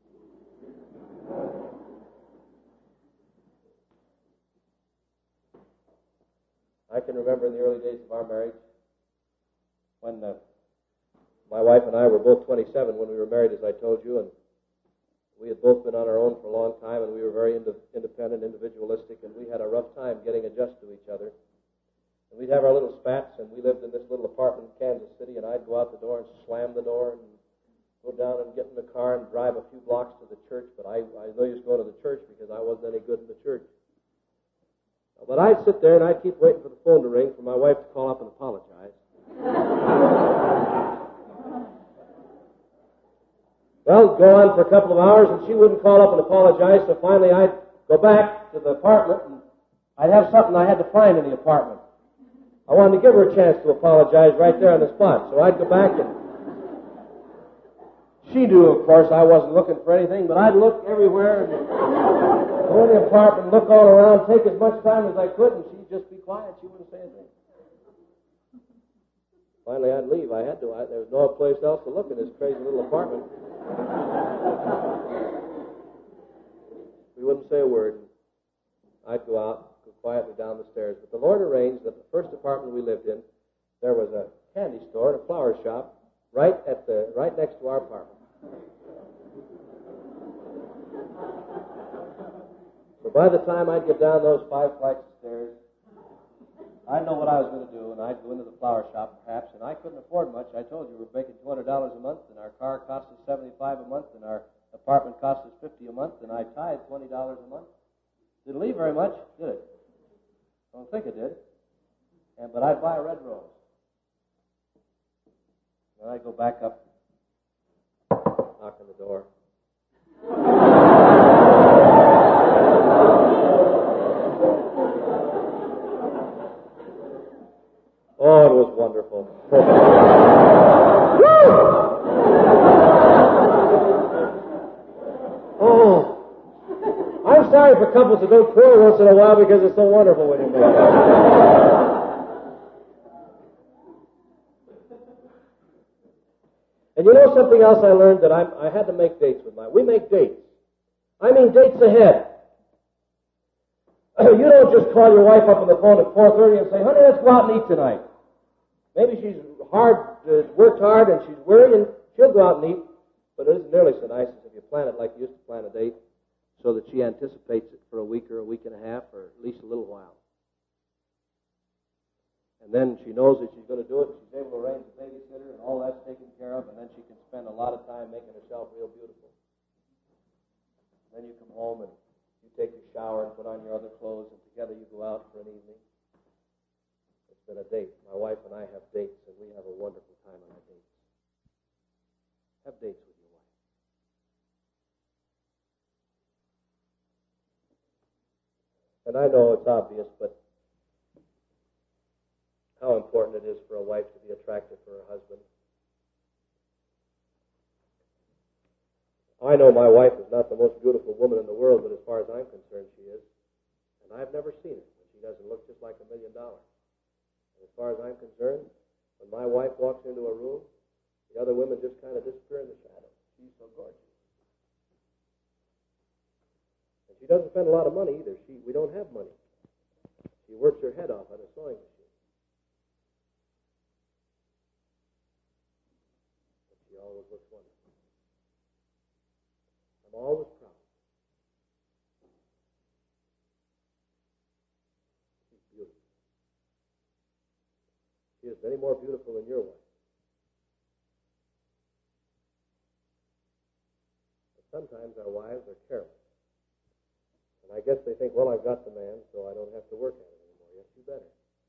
[SPEAKER 1] I can remember in the early days of our marriage when my wife and I were both 27 when we were married, as I told you, and we had both been on our own for a long time, and we were very independent, individualistic, and we had a rough time getting adjusted to each other. And we'd have our little spats, and we lived in this little apartment in Kansas City, and I'd go out the door and slam the door and go down and get in the car and drive a few blocks to the church, but I know used to go to the church because I wasn't any good in the church. But I'd sit there and I'd keep waiting for the phone to ring for my wife to call up and apologize. Well, it'd go on for a couple of hours and she wouldn't call up and apologize, so finally I'd go back to the apartment and I'd have something I had to find in the apartment. I wanted to give her a chance to apologize right there on the spot, so I'd go back and she knew, of course, I wasn't looking for anything, but I'd look everywhere and go in the apartment, look all around, take as much time as I could, and she'd just be quiet. She wouldn't say anything. Finally, I'd leave. I had to. There was no place else to look in this crazy little apartment. We wouldn't say a word. I'd go out, go quietly down the stairs. But the Lord arranged that the first apartment we lived in, there was a candy store and a flower shop right next to our apartment. So by the time I'd get down those 5 flights of stairs, I'd know what I was going to do, and I'd go into the flower shop perhaps, and I couldn't afford much. I told you we were making $200 a month, and our car cost us $75 a month, and our apartment cost us $50 a month, and I tithed $20 a month. Didn't leave very much, did it? I don't think it did. But I'd buy a red rose. And I'd go back up, knock on the door. Oh, it was wonderful. Oh, I'm sorry for couples that don't quarrel once in a while because it's so wonderful when you make it. And you know something else I learned that I had to make dates with we make dates. I mean dates ahead. You don't just call your wife up on the phone at 4:30 and say, honey, let's go out and eat tonight. Maybe she's worked hard and she's weary and she'll go out and eat, but it isn't nearly so nice as if you plan it like you used to plan a date so that she anticipates it for a week or a week and a half or at least a little while. And then she knows that she's going to do it, and she's able to arrange a babysitter, and all that's taken care of, and then she can spend a lot of time making herself real beautiful. Then you come home and you take your shower and put on your other clothes, and together you go out for an evening. It's been a date. My wife and I have dates, and we have a wonderful time on our dates. Have dates with your wife. And I know it's obvious, but how important it is for a wife to be attractive for her husband. I know my wife is not the most beautiful woman in the world, but as far as I'm concerned, she is. And I've never seen her. She doesn't look just like $1 million. And as far as I'm concerned, when my wife walks into a room, the other women just kind of disappear in the shadows. She's so gorgeous. And she doesn't spend a lot of money either. We don't have money. She works her head off on a sewing machine. She always looks wonderful. I'm always proud. She's beautiful. She is many more beautiful than your wife. But sometimes our wives are careless. And I guess they think, well, I've got the man, so I don't have to work at it anymore. Yes, you better.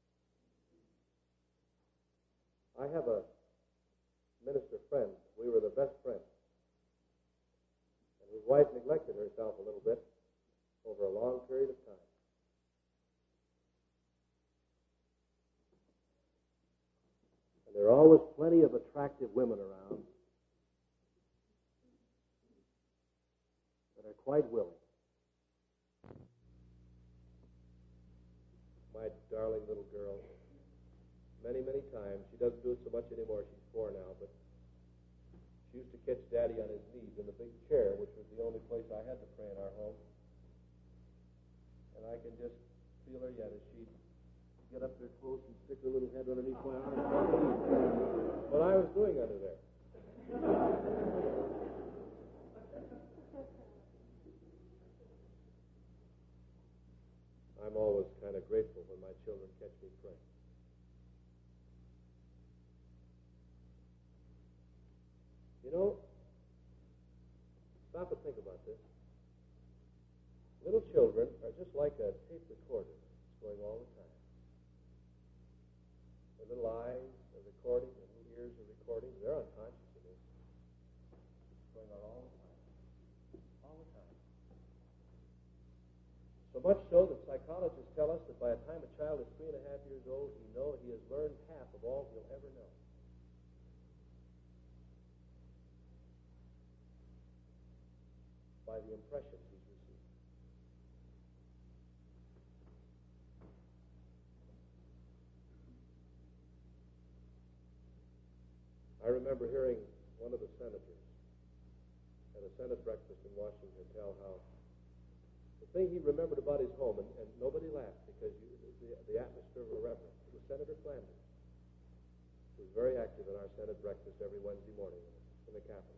[SPEAKER 1] I have a minister friend. We were the best friends. And his wife neglected herself a little bit over a long period of time. And there are always plenty of attractive women around that are quite willing. My darling little girl, many, many times, she doesn't do it so much anymore, she's 4 now, but she used to catch Daddy on his knees in the big chair, which was the only place I had to pray in our home. And I can just feel her yet as she'd get up there close and stick her little head underneath my arm. What I was doing under there. I'm always kind of grateful when my children catch me praying. You know, stop and think about this. Little children are just like a tape recorder. It's going all the time. Their little eyes are recording, their little ears are recording. They're unconscious of this. It's going on all the time. All the time. So much so that psychologists tell us that by the time a child is 3.5 years old, he has learned half of all he'll ever know. By the impressions he's received. I remember hearing one of the senators at a Senate breakfast in Washington tell how the thing he remembered about his home, and nobody laughed because the atmosphere of reverence. It was Senator Flanders, who was very active in our Senate breakfast every Wednesday morning in the Capitol.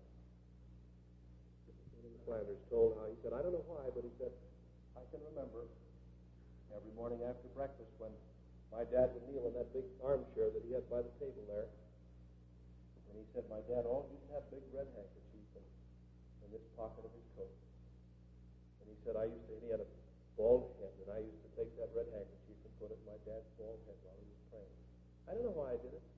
[SPEAKER 1] Flanders told how, he said, I don't know why, but he said, I can remember every morning after breakfast when my dad would kneel in that big armchair that he had by the table there. And he said, my dad always used to have big red handkerchief in this pocket of his coat. And he said, he had a bald head, and I used to take that red handkerchief and put it in my dad's bald head while he was praying. I don't know why I did it.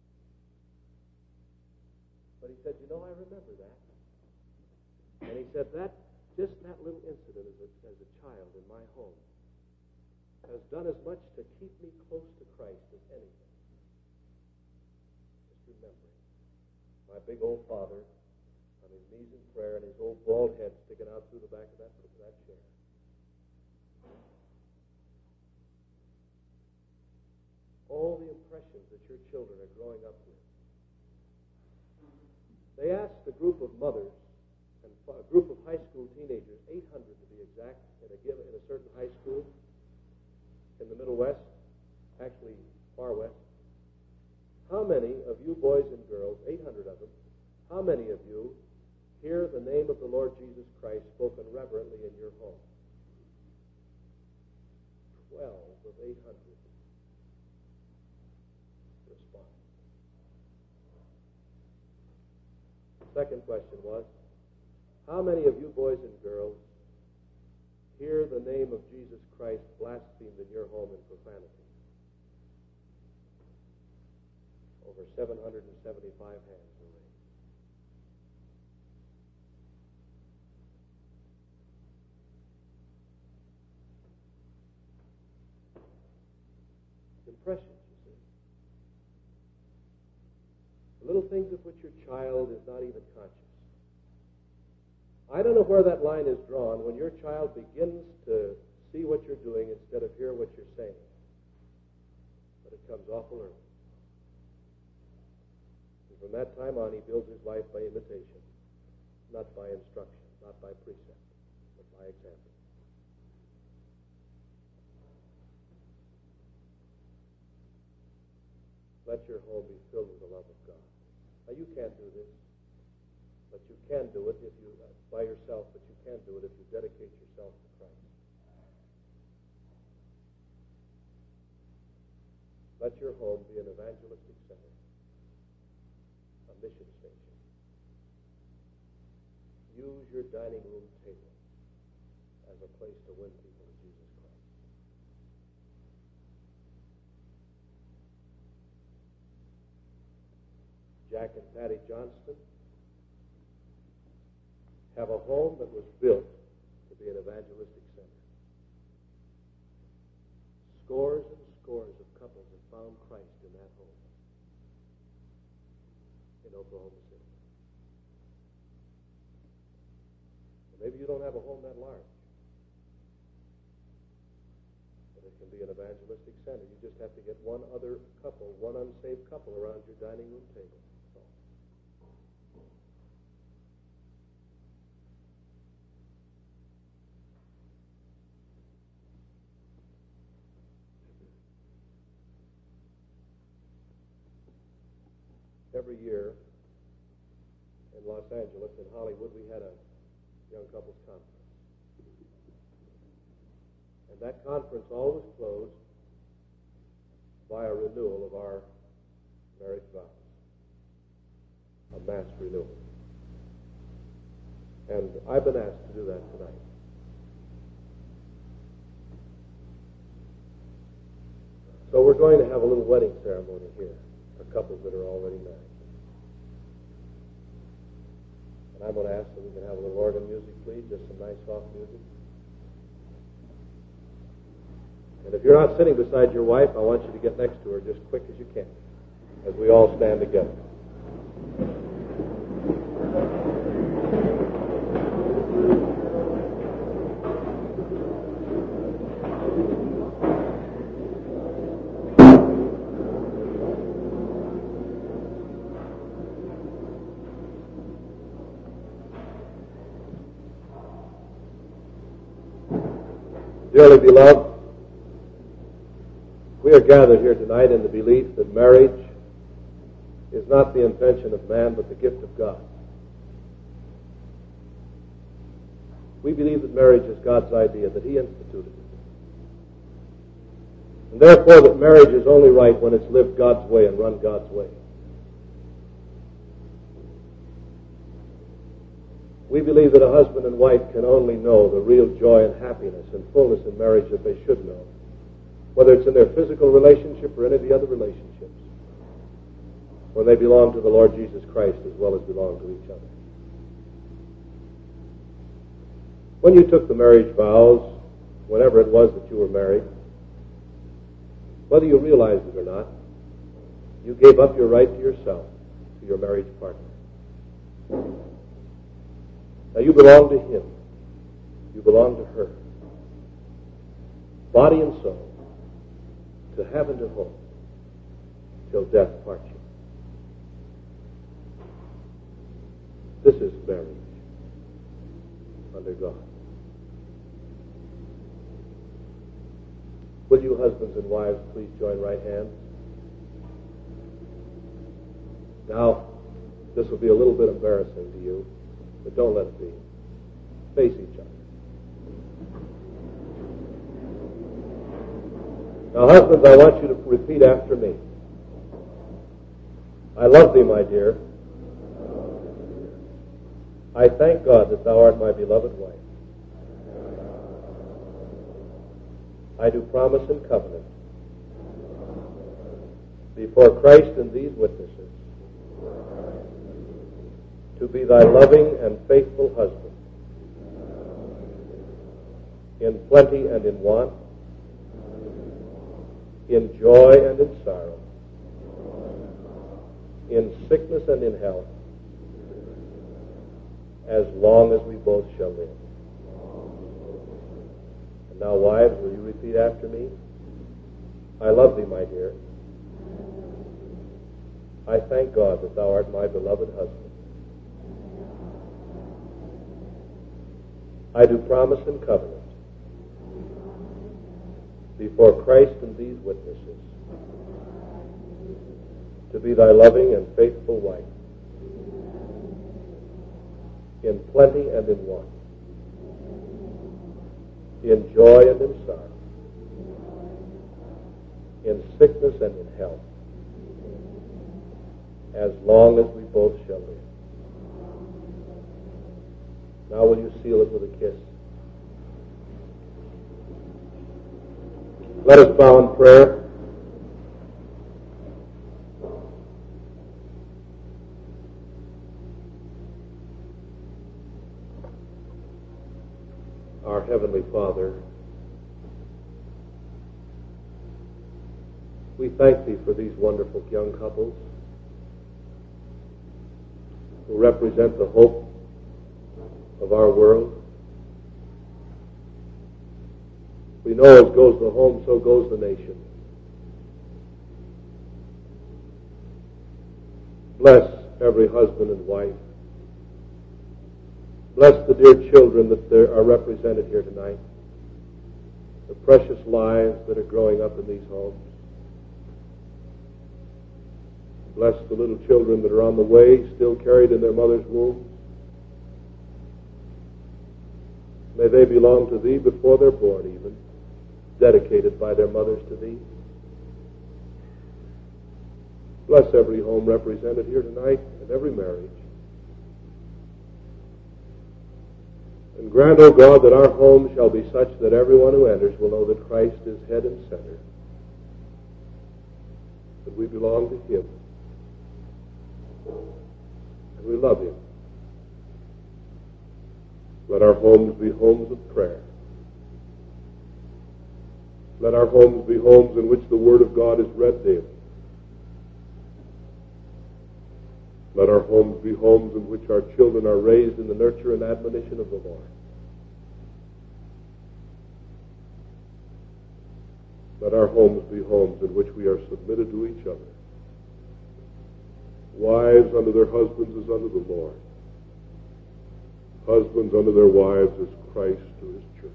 [SPEAKER 1] But he said, I remember that. And he said just that little incident as a child in my home has done as much to keep me close to Christ as anything. Just remembering my big old father on his knees in prayer and his old bald head sticking out through the back of that chair. All the impressions that your children are growing up with. They asked a group of mothers and a group of high school teenagers, 800 to be exact, in a certain high school in the Middle West, actually far west. How many of you boys and girls, 800 of them, how many of you hear the name of the Lord Jesus Christ spoken reverently in your home? 12 of 800 respond. The second question was, how many of you boys and girls hear the name of Jesus Christ blasphemed in your home in profanity? Over 775 hands were raised. Impressions, you see. The little things of which your child is not even conscious. I don't know where that line is drawn when your child begins to see what you're doing instead of hear what you're saying. But it comes awful early. And from that time on, he builds his life by imitation, not by instruction, not by precept, but by example. Let your home be filled with the love of God. Now, you can't do this, but you can do it if you by yourself, but you can do it if you dedicate yourself to Christ. Let your home be an evangelistic center, a mission station. Use your dining room table as a place to win people to Jesus Christ. Jack and Patty Johnston have a home that was built to be an evangelistic center. Scores and scores of couples have found Christ in that home in Oklahoma City. Maybe you don't have a home that large, but it can be an evangelistic center. You just have to get one other couple, one unsaved couple around your dining room table. Every year in Los Angeles, in Hollywood, we had a young couples conference. And that conference always closed by a renewal of our marriage vows, a mass renewal. And I've been asked to do that tonight. So we're going to have a little wedding ceremony here for couples that are already married. And I'm going to ask that we can have a little organ music, please, just some nice soft music. And if you're not sitting beside your wife, I want you to get next to her just quick as you can, as we all stand together. Dearly beloved, we are gathered here tonight in the belief that marriage is not the invention of man, but the gift of God. We believe that marriage is God's idea, that He instituted it. And therefore that marriage is only right when it's lived God's way and run God's way. We believe that a husband and wife can only know the real joy and happiness and fullness in marriage that they should know, whether it's in their physical relationship or any of the other relationships, when they belong to the Lord Jesus Christ as well as belong to each other. When you took the marriage vows, whenever it was that you were married, whether you realized it or not, you gave up your right to yourself, to your marriage partner. Now you belong to him. You belong to her. Body and soul, to heaven to home, till death part you. This is marriage under God. Will you, husbands and wives, please join right hands? Now, this will be a little bit embarrassing to you, but don't let it be. Face each other. Now, husbands, I want you to repeat after me. I love thee, my dear. I thank God that thou art my beloved wife. I do promise and covenant before Christ and these witnesses to be thy loving and faithful husband in plenty and in want, in joy and in sorrow, in sickness and in health, as long as we both shall live. And now, wives, will you repeat after me? I love thee, my dear. I thank God that thou art my beloved husband. I do promise and covenant before Christ and these witnesses to be thy loving and faithful wife in plenty and in want, in joy and in sorrow, in sickness and in health, as long as we both shall live. Now will you seal it with a kiss? Let us bow in prayer. Our Heavenly Father, we thank Thee for these wonderful young couples who represent the hope of our world. We know as goes the home, so goes the nation. Bless every husband and wife. Bless the dear children that are represented here tonight, the precious lives that are growing up in these homes. Bless the little children that are on the way, still carried in their mother's womb. May they belong to Thee before they're born even, dedicated by their mothers to Thee. Bless every home represented here tonight and every marriage.
[SPEAKER 2] And grant, O God, that our home shall be such that everyone who enters will know that Christ is head and center, that we belong to Him, and we love Him. Let our homes be homes of prayer. Let our homes be homes in which the Word of God is read daily. Let our homes be homes in which our children are raised in the nurture and admonition of the Lord. Let our homes be homes in which we are submitted to each other. Wives unto their husbands as unto the Lord. Husbands unto their wives as Christ to His church.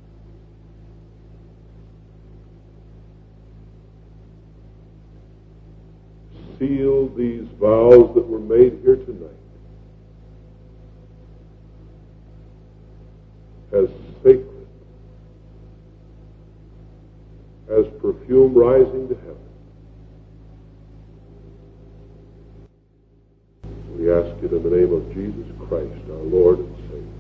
[SPEAKER 2] Seal these vows that were made here tonight as sacred, as perfume rising to heaven. We ask it in the name of Jesus Christ, our Lord and Savior.